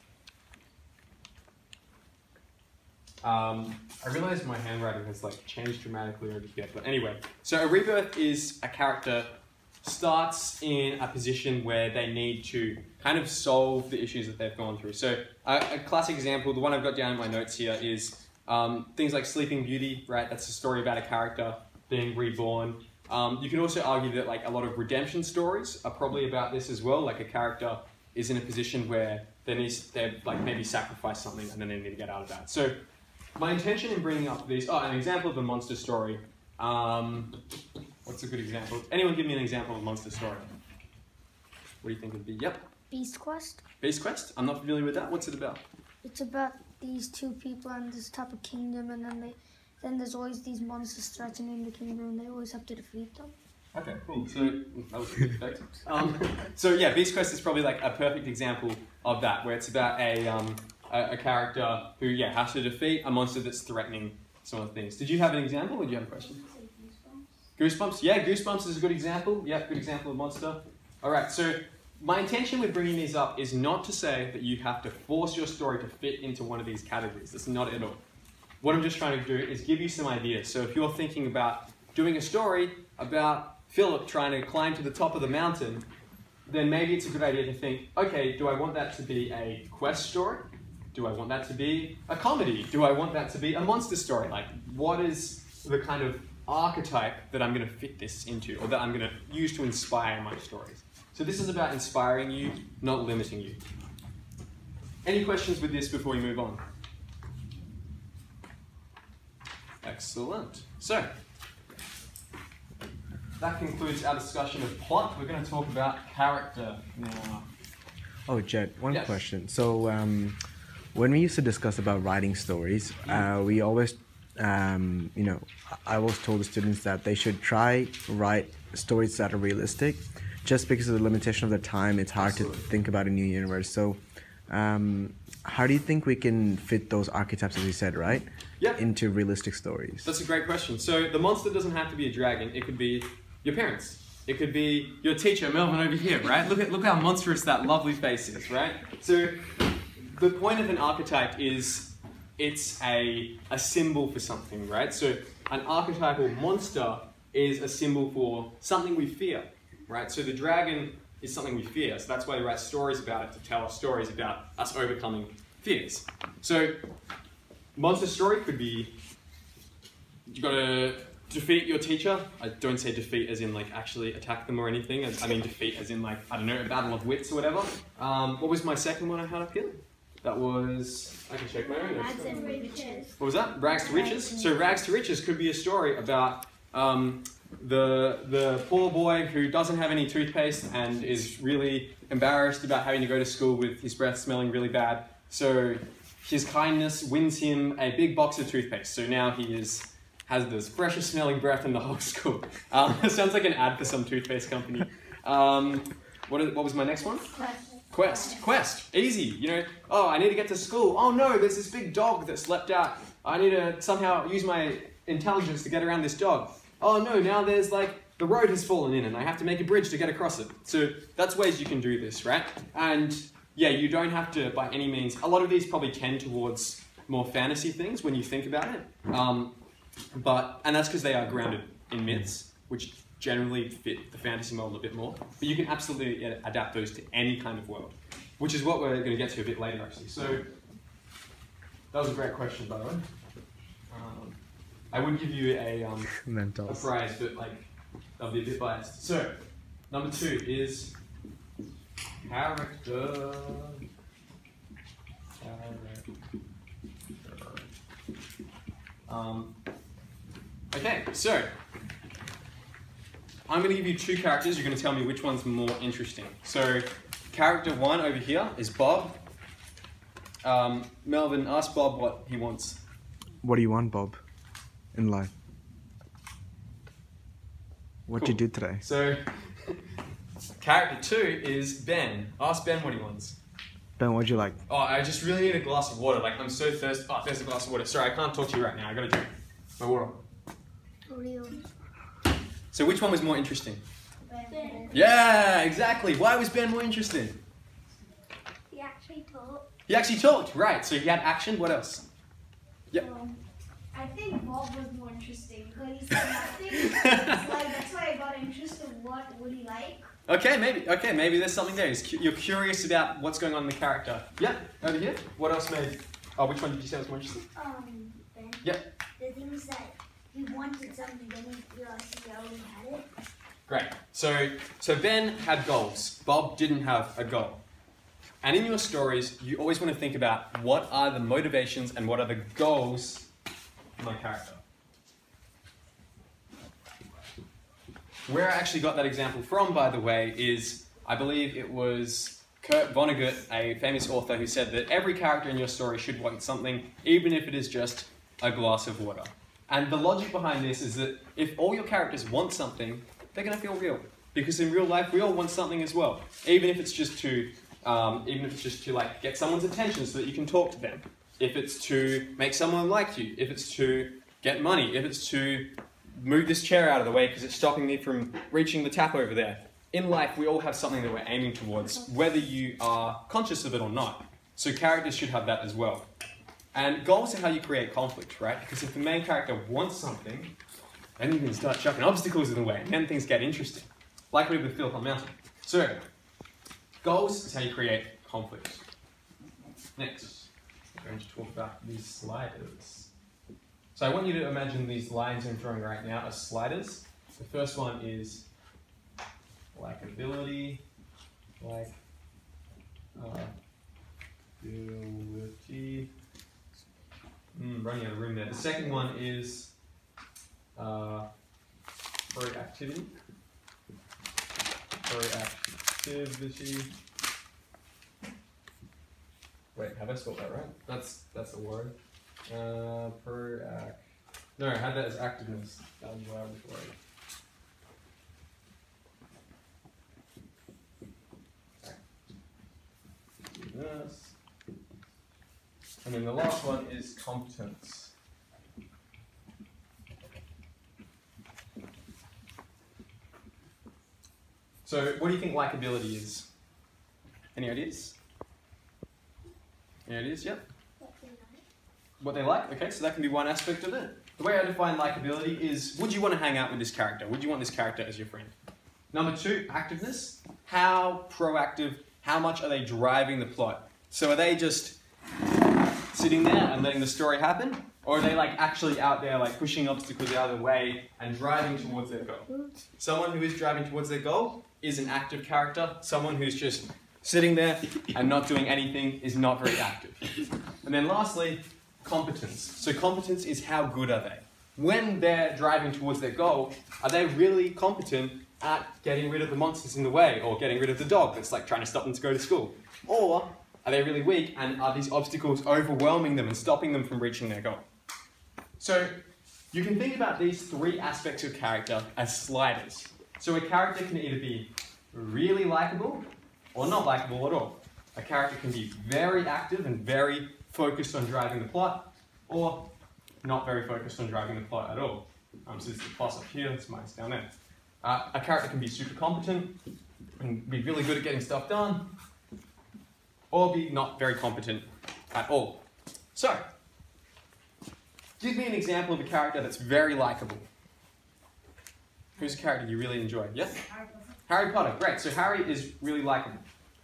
B: Um, I realize my handwriting has like changed dramatically over here, but anyway. So a rebirth is a character starts in a position where they need to kind of solve the issues that they've gone through. So a, a classic example, the one I've got down in my notes here, is um, things like Sleeping Beauty, right? That's a story about a character being reborn. Um, you can also argue that like a lot of redemption stories are probably about this as well. Like a character is in a position where they need, they've like maybe sacrificed something and then they need to get out of that. So my intention in bringing up these, oh, an example of a monster story. Um, what's a good example? Anyone give me an example of a monster story? What do you think would be? Yep.
F: Beast Quest.
B: Beast Quest? I'm not familiar with that. What's it about?
F: It's about these two people and this type of kingdom, and then they, then there's always these monsters threatening the kingdom, and they always have to defeat them.
B: Okay, cool. So that was perfect. Um, so yeah, Beast Quest is probably like a perfect example of that, where it's about a um, a, a character who yeah has to defeat a monster that's threatening some of the things. Did you have an example, or do you have a question? Goosebumps. Yeah, Goosebumps is a good example. Yeah, good example of monster. All right. So my intention with bringing these up is not to say that you have to force your story to fit into one of these categories. That's not it at all. What I'm just trying to do is give you some ideas. So if you're thinking about doing a story about Philip trying to climb to the top of the mountain, then maybe it's a good idea to think, okay, do I want that to be a quest story? Do I want that to be a comedy? Do I want that to be a monster story? Like, what is the kind of archetype that I'm going to fit this into, or that I'm going to use to inspire my stories? So this is about inspiring you, not limiting you. Any questions with this before we move on? Excellent. So, that concludes our discussion of plot. We're going to talk about character now.
D: Oh, Jed, one
B: Yes.
D: question. So, um, when we used to discuss about writing stories, uh, we always, um, you know, I always told the students that they should try write stories that are realistic, just because of the limitation of the time, it's hard
B: Absolutely.
D: to think about a new universe. So, um, how do you think we can fit those archetypes, as you said, right,
B: Yep.
D: into realistic stories?
B: That's a great question. So the monster doesn't have to be a dragon. It could be your parents. It could be your teacher, Melvin, over here, right? Look at look how monstrous that lovely face is, right? So the point of an archetype is it's a a symbol for something, right? So an archetypal monster is a symbol for something we fear, right? So the dragon is something we fear. So that's why we write stories about it, to tell us stories about us overcoming fears. So monster story could be you gotta defeat your teacher. I don't say defeat as in like actually attack them or anything. I mean defeat as in like, I don't know, a battle of wits or whatever. Um, what was my second one I had up here? That was, I can check my own notes.
C: Rags and riches.
B: What was that? Rags to Riches? So Rags to Riches could be a story about um, the, the poor boy who doesn't have any toothpaste and is really embarrassed about having to go to school with his breath smelling really bad. So his kindness wins him a big box of toothpaste. So now he is has the freshest smelling breath in the whole school. Um, it sounds like an ad for some toothpaste company. Um, what, is, what was my next one? Quest. Quest. Easy. You know, oh, I need to get to school. Oh no, there's this big dog that slept out. I need to somehow use my intelligence to get around this dog. Oh no, now there's like, the road has fallen in and I have to make a bridge to get across it. So that's ways you can do this, right? And yeah, you don't have to, by any means, a lot of these probably tend towards more fantasy things when you think about it. Um, But, and that's because they are grounded in myths, which generally fit the fantasy model a bit more. But you can absolutely adapt those to any kind of world, which is what we're going to get to a bit later, actually. So, that was a great question, by the way. Um, I would give you a, um, a prize, but like, that would be a bit biased. So, number two is character. Character. Um, Okay, so I'm going to give you two characters. You're going to tell me which one's more interesting. So, character one over here is Bob. Um, Melvin, ask Bob what he wants.
D: What do you want, Bob, in life? What
B: Cool.
D: you do today?
B: So, character two is Ben. Ask Ben what he wants.
D: Ben, what'd you like?
B: Oh, I just really need a glass of water. Like, I'm so thirsty. Oh, there's a glass of water. Sorry, I can't talk to you right now. I gotta drink my water.
F: Oreos.
B: So, which one was more interesting?
C: Ben.
B: Yeah, exactly. Why was Ben more interesting?
C: He actually talked.
B: He actually talked, right. So he had action. What else? Yep.
E: Um, I think Bob was more interesting because he said nothing. It's like that's why I got interested. What would he like?
B: Okay, maybe. Okay, maybe there's something there. He's cu- You're curious about what's going on in the character. Yeah, over here. What else made... Oh, which one did you say was more interesting?
C: Um, Ben.
B: Yep.
C: The things that he wanted something, then he realized he already had it.
B: Great. So, so Ben had goals. Bob didn't have a goal. And in your stories, you always want to think about what are the motivations and what are the goals of my character. Where I actually got that example from, by the way, is I believe it was Kurt Vonnegut, a famous author, who said that every character in your story should want something, even if it is just a glass of water. And the logic behind this is that if all your characters want something, they're going to feel real. Because in real life, we all want something as well. Even if it's just to, um, even if it's just to like get someone's attention so that you can talk to them. If it's to make someone like you. If it's to get money. If it's to move this chair out of the way because it's stopping me from reaching the tap over there. In life, we all have something that we're aiming towards, whether you are conscious of it or not. So characters should have that as well. And goals are how you create conflict, right? Because if the main character wants something, then you can start chucking obstacles in the way, and then things get interesting. Like we did with Philip on Mountain. So, goals is how you create conflict. Next, we're going to talk about these sliders. So I want you to imagine these lines I'm drawing right now as sliders. The first one is likability, like uh, ability. Mm, running out of room there. The second one is uh, proactivity. Proactivity. Wait, have I spelled that right? That's that's a word. Uh, proact. No, I had that as activeness. That was why I was worried. And then the last one is competence. So what do you think likability is? Any ideas? Any ideas? Yep. What they like? Okay, so that can be one aspect of it. The way I define likability is, would you want to hang out with this character? Would you want this character as your friend? Number two, activeness. How proactive, how much are they driving the plot? So are they just sitting there and letting the story happen? Or are they like actually out there like pushing obstacles out of the way and driving towards their goal? Someone who is driving towards their goal is an active character. Someone who's just sitting there and not doing anything is not very active. And then lastly, competence. So competence is how good are they? When they're driving towards their goal, are they really competent at getting rid of the monsters in the way or getting rid of the dog that's like trying to stop them to go to school? Or are they really weak and are these obstacles overwhelming them and stopping them from reaching their goal? So you can think about these three aspects of character as sliders. So a character can either be really likable or not likable at all. A character can be very active and very focused on driving the plot, or not very focused on driving the plot at all. Um, so this is the plus up here, this mine's down there. Uh, a character can be super competent and be really good at getting stuff done, or be not very competent at all. So, give me an example of a character that's very likable. Who's a character you really enjoy? Yeah?
E: Harry Potter.
B: Harry Potter, great. So Harry is really likable.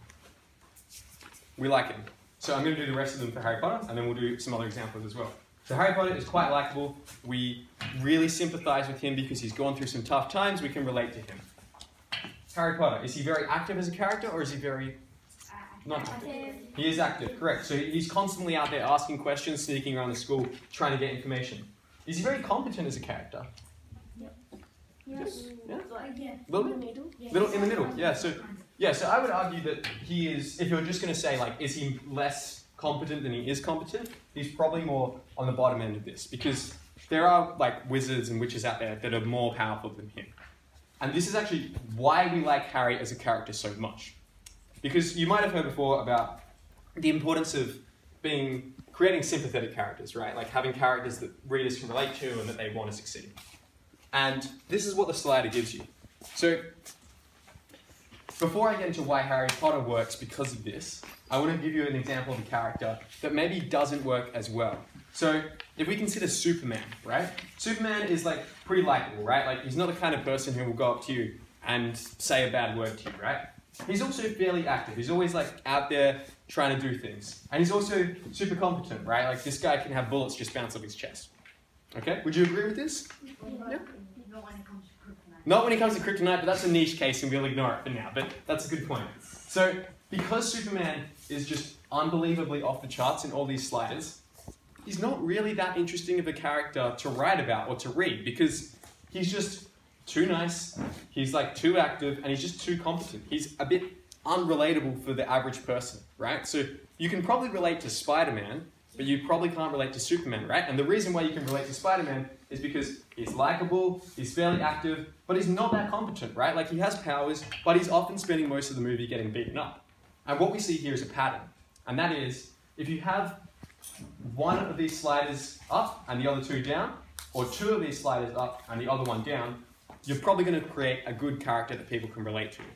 B: We like him. So I'm going to do the rest of them for Harry Potter, and then we'll do some other examples as well. So Harry Potter is quite likable. We really sympathise with him because he's gone through some tough times. We can relate to him. Harry Potter, is he very active as a character, or is he very not active? He is active, correct. So he's constantly out there asking questions, sneaking around the school, trying to get information. Is he very competent as a character?
F: Yes.
B: Yeah?
E: Yeah.
B: Little bit? Little in the middle, yeah. So yeah, so I would argue that he is, if you're just going to say, like, is he less competent than he is competent, he's probably more on the bottom end of this, because there are, like, wizards and witches out there that are more powerful than him. And this is actually why we like Harry as a character so much. Because you might have heard before about the importance of being, creating sympathetic characters, right? Like having characters that readers can relate to and that they want to succeed. And this is what the slider gives you. So, before I get into why Harry Potter works because of this, I want to give you an example of a character that maybe doesn't work as well. So, if we consider Superman, right? Superman is like pretty likable, right? Like he's not the kind of person who will go up to you and say a bad word to you, right? He's also fairly active. He's always like out there trying to do things. And he's also super competent, right? Like this guy can have bullets just bounce off his chest. Okay? Would you agree with this?
E: Yeah. Not when it comes to kryptonite.
B: Not when it comes to kryptonite, but that's a niche case and we'll ignore it for now. But that's a good point. So, because Superman is just unbelievably off the charts in all these sliders, he's not really that interesting of a character to write about or to read because he's just too nice, he's like too active, and he's just too competent. He's a bit unrelatable for the average person, right? So you can probably relate to Spider-Man, but you probably can't relate to Superman, right? And the reason why you can relate to Spider-Man is because he's likable, he's fairly active, but he's not that competent, right? Like he has powers, but he's often spending most of the movie getting beaten up. And what we see here is a pattern, and that is, if you have one of these sliders up and the other two down, or two of these sliders up and the other one down, you're probably going to create a good character that people can relate to.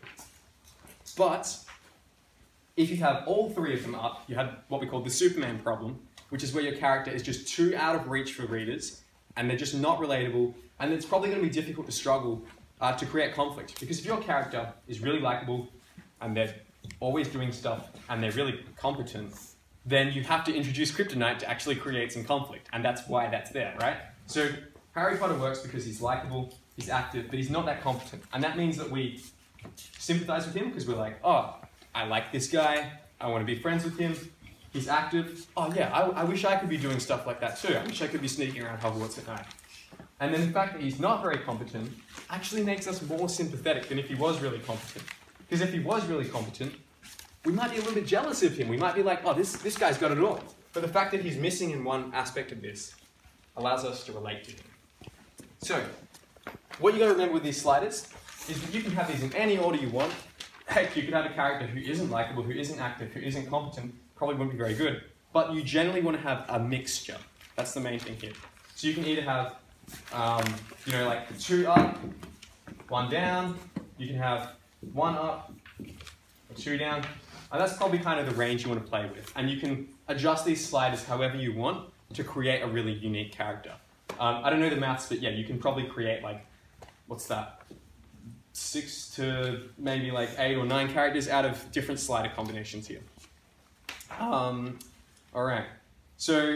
B: But if you have all three of them up, you have what we call the Superman problem, which is where your character is just too out of reach for readers, and they're just not relatable, and it's probably going to be difficult to struggle uh, to create conflict. Because if your character is really likable, and they're always doing stuff, and they're really competent, then you have to introduce kryptonite to actually create some conflict, and that's why that's there, right? So Harry Potter works because he's likable, he's active, but he's not that competent, and that means that we sympathize with him because we're like, oh, I like this guy, I want to be friends with him, he's active, oh yeah, I, I wish I could be doing stuff like that too, I wish I could be sneaking around Hogwarts at night. And then the fact that he's not very competent actually makes us more sympathetic than if he was really competent. Because if he was really competent, we might be a little bit jealous of him, we might be like, oh, this, this guy's got it all. But the fact that he's missing in one aspect of this allows us to relate to him. So, what you got to remember with these sliders is that you can have these in any order you want. Heck, you could have a character who isn't likable, who isn't active, who isn't competent, probably wouldn't be very good. but you generally want to have a mixture. That's the main thing here. So you can either have, um, you know, like two up, one down. You can have one up, or two down. And that's probably kind of the range you want to play with. And you can adjust these sliders however you want to create a really unique character. Um, I don't know the maths, but yeah, you can probably create like, what's that? Six to maybe like eight or nine characters out of different slider combinations here. Um, all right, so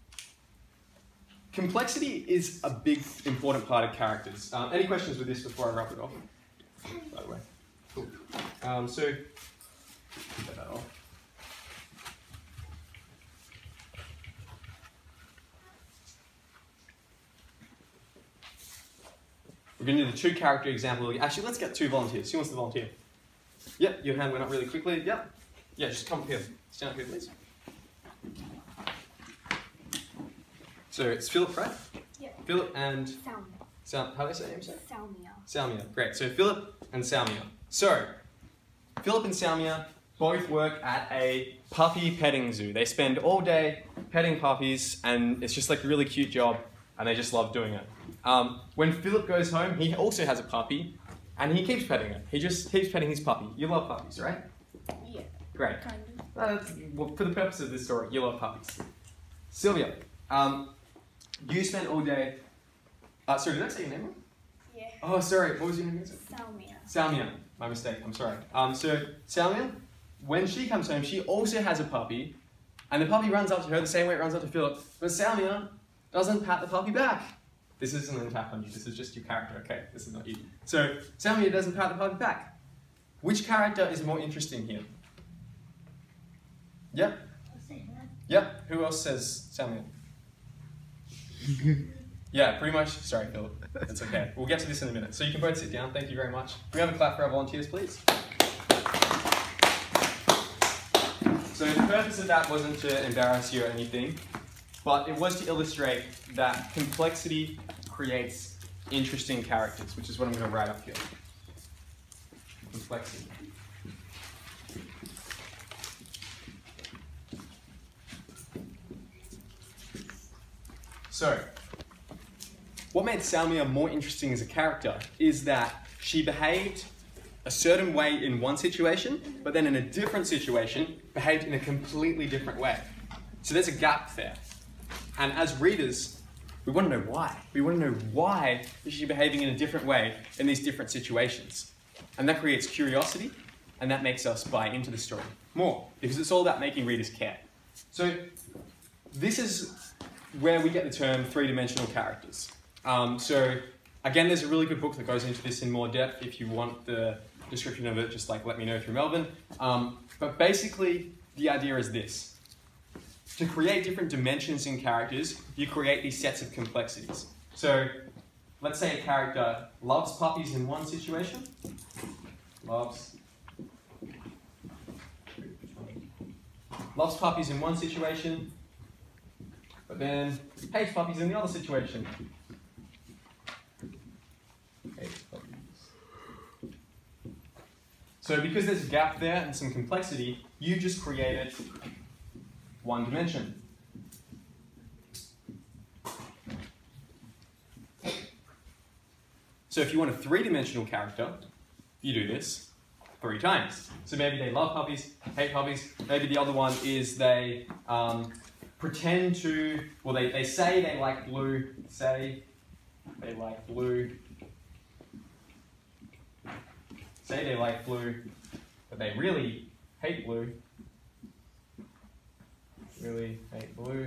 B: complexity is a big important part of characters. Um, any questions with this before I wrap it off? By the way, cool. Um, so, get that off. We're going to do the two character example. Actually, let's get two volunteers. Who wants to volunteer? Yep, your hand went up really quickly. Yep. Yeah, just come up here. Stand up here, please. So it's Philip, right?
C: Yep.
B: Philip and
C: Salmia.
B: Sal how do I say your name? Sorry?
C: Salmia.
B: Salmia. Great. So Philip and Salmia. So Philip and Salmia both work at a puppy petting zoo. They spend all day petting puppies, and it's just like a really cute job, and they just love doing it. Um, when Philip goes home, he also has a puppy, and he keeps petting it. He just keeps petting his puppy. You love puppies, right?
C: Yeah.
B: Great.
C: Kind of.
B: Uh, well, for the purpose of this story, you love puppies. Sylvia, um, you spent all day... Uh, sorry, did I say your name wrong?
C: Yeah.
B: Oh, sorry. What was your name again?
C: Salmia.
B: Salmia. My mistake. I'm sorry. Um, so, Salmia, when she comes home, she also has a puppy, and the puppy runs up to her the same way it runs up to Philip, but Salmia doesn't pat the puppy back. This isn't an attack on you. This is just your character, okay? This is not you. So, Salmia doesn't pat the puppy back. Which character is more interesting here? Yep.
C: I'll say that.
B: Yep. Who else says Salmia? Yeah, pretty much. Sorry, Philip. It's okay. We'll get to this in a minute. So you can both sit down. Thank you very much. Can we have a clap for our volunteers, please? So the purpose of that wasn't to embarrass you or anything, but it was to illustrate that complexity creates interesting characters, which is what I'm going to write up here. Complexity. So, what made Salmia more interesting as a character is that she behaved a certain way in one situation, but then in a different situation, behaved in a completely different way. So there's a gap there. And as readers, we want to know why. We want to know why is she behaving in a different way in these different situations. And that creates curiosity, and that makes us buy into the story more, because it's all about making readers care. So this is where we get the term three-dimensional characters. Um, so again, there's a really good book that goes into this in more depth. If you want the description of it, just like let me know through Melbourne. Um, but basically, the idea is this. To create different dimensions in characters, you create these sets of complexities. So let's say a character loves puppies in one situation. Loves, loves puppies in one situation, but then hates puppies in the other situation. Hates puppies. So because there's a gap there and some complexity, you just created one dimension. So if you want a three-dimensional character, you do this three times. So maybe they love puppies, hate puppies. Maybe the other one is they um, pretend to, well, they, they say they like blue, say they like blue, say they like blue, but they really hate blue, really hate blue.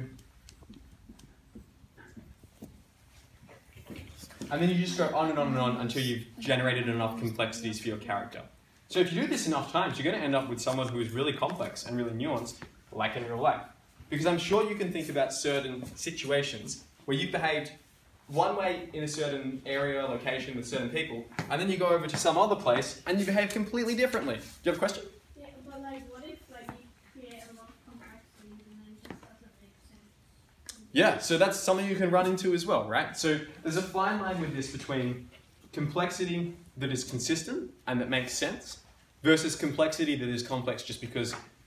B: And then you just go on and on and on until you've generated enough complexities for your character. So if you do this enough times, you're going to end up with someone who is really complex and really nuanced, like in real life. Because I'm sure you can think about certain situations where you behaved one way in a certain area, location, with certain people, and then you go over to some other place and you behave completely differently. Do you have a question?
G: Yeah, but like, what if like you create a lot of complexities and then it just doesn't make sense?
B: Yeah, so that's something you can run into as well, right? So there's a fine line with this between complexity that is consistent and that makes sense versus complexity that is complex just because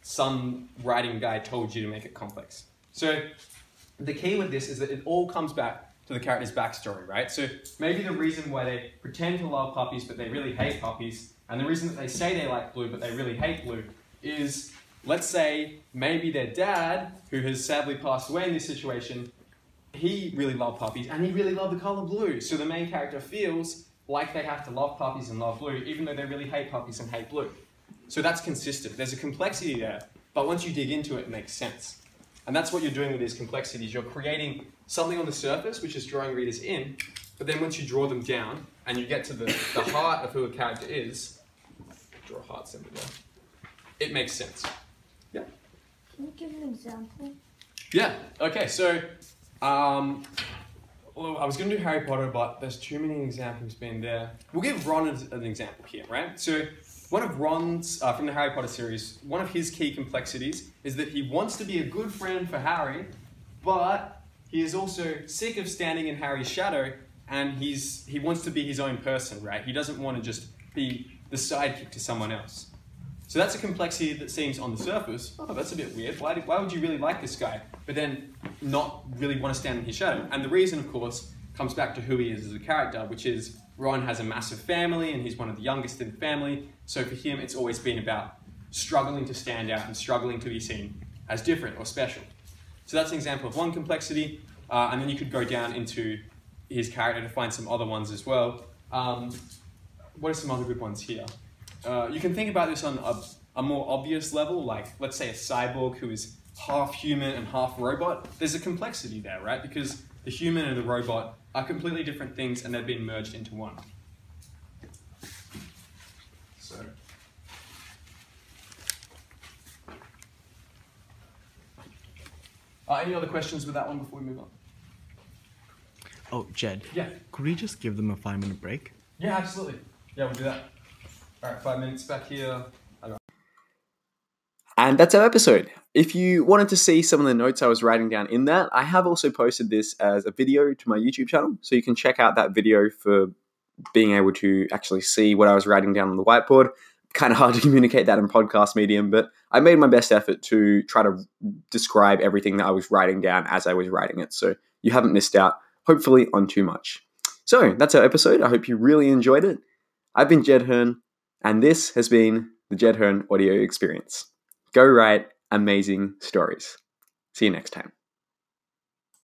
B: some writing guy told you to make it complex. So the key with this is that it all comes back to the character's backstory, right? So maybe the reason why they pretend to love puppies but they really hate puppies, and the reason that they say they like blue but they really hate blue is, let's say, maybe their dad, who has sadly passed away in this situation, he really loved puppies and he really loved the colour blue. So the main character feels like they have to love puppies and love blue, even though they really hate puppies and hate blue. So that's consistent. There's a complexity there, but once you dig into it, it makes sense. And that's what you're doing with these complexities. You're creating something on the surface, which is drawing readers in, but then once you draw them down and you get to the, the heart of who a character is, draw a heart symbol there, it makes sense. Yeah?
F: Can you give an example?
B: Yeah, okay, so um, well, I was going to do Harry Potter, but there's too many examples being there. We'll give Ron as an example here, right? So one of Ron's, uh, from the Harry Potter series, one of his key complexities is that he wants to be a good friend for Harry, but he is also sick of standing in Harry's shadow, and he's he wants to be his own person, right? He doesn't want to just be the sidekick to someone else. So that's a complexity that seems on the surface, oh, that's a bit weird. Why, did, why would you really like this guy, but then not really want to stand in his shadow? And the reason, of course, comes back to who he is as a character, which is Ron has a massive family and he's one of the youngest in the family. So for him, it's always been about struggling to stand out and struggling to be seen as different or special. So that's an example of one complexity. Uh, and then you could go down into his character to find some other ones as well. Um, what are some other good ones here? Uh, you can think about this on a, a more obvious level, like let's say a cyborg who is half human and half robot. There's a complexity there, right? Because the human and the robot are completely different things and they've been merged into one. So, uh, any other questions with that one before we move on?
D: Oh, Jed.
B: Yeah.
D: Could we just give them a five minute break?
B: Yeah, absolutely. Yeah, we'll do that. All right, five minutes back here.
A: And that's our episode. If you wanted to see some of the notes I was writing down in that, I have also posted this as a video to my YouTube channel. So you can check out that video for being able to actually see what I was writing down on the whiteboard. Kind of hard to communicate that in podcast medium, but I made my best effort to try to describe everything that I was writing down as I was writing it. So you haven't missed out, hopefully, on too much. So that's our episode. I hope you really enjoyed it. I've been Jed Hearn, and this has been the Jed Hearn Audio Experience. Go write amazing stories. See you next time.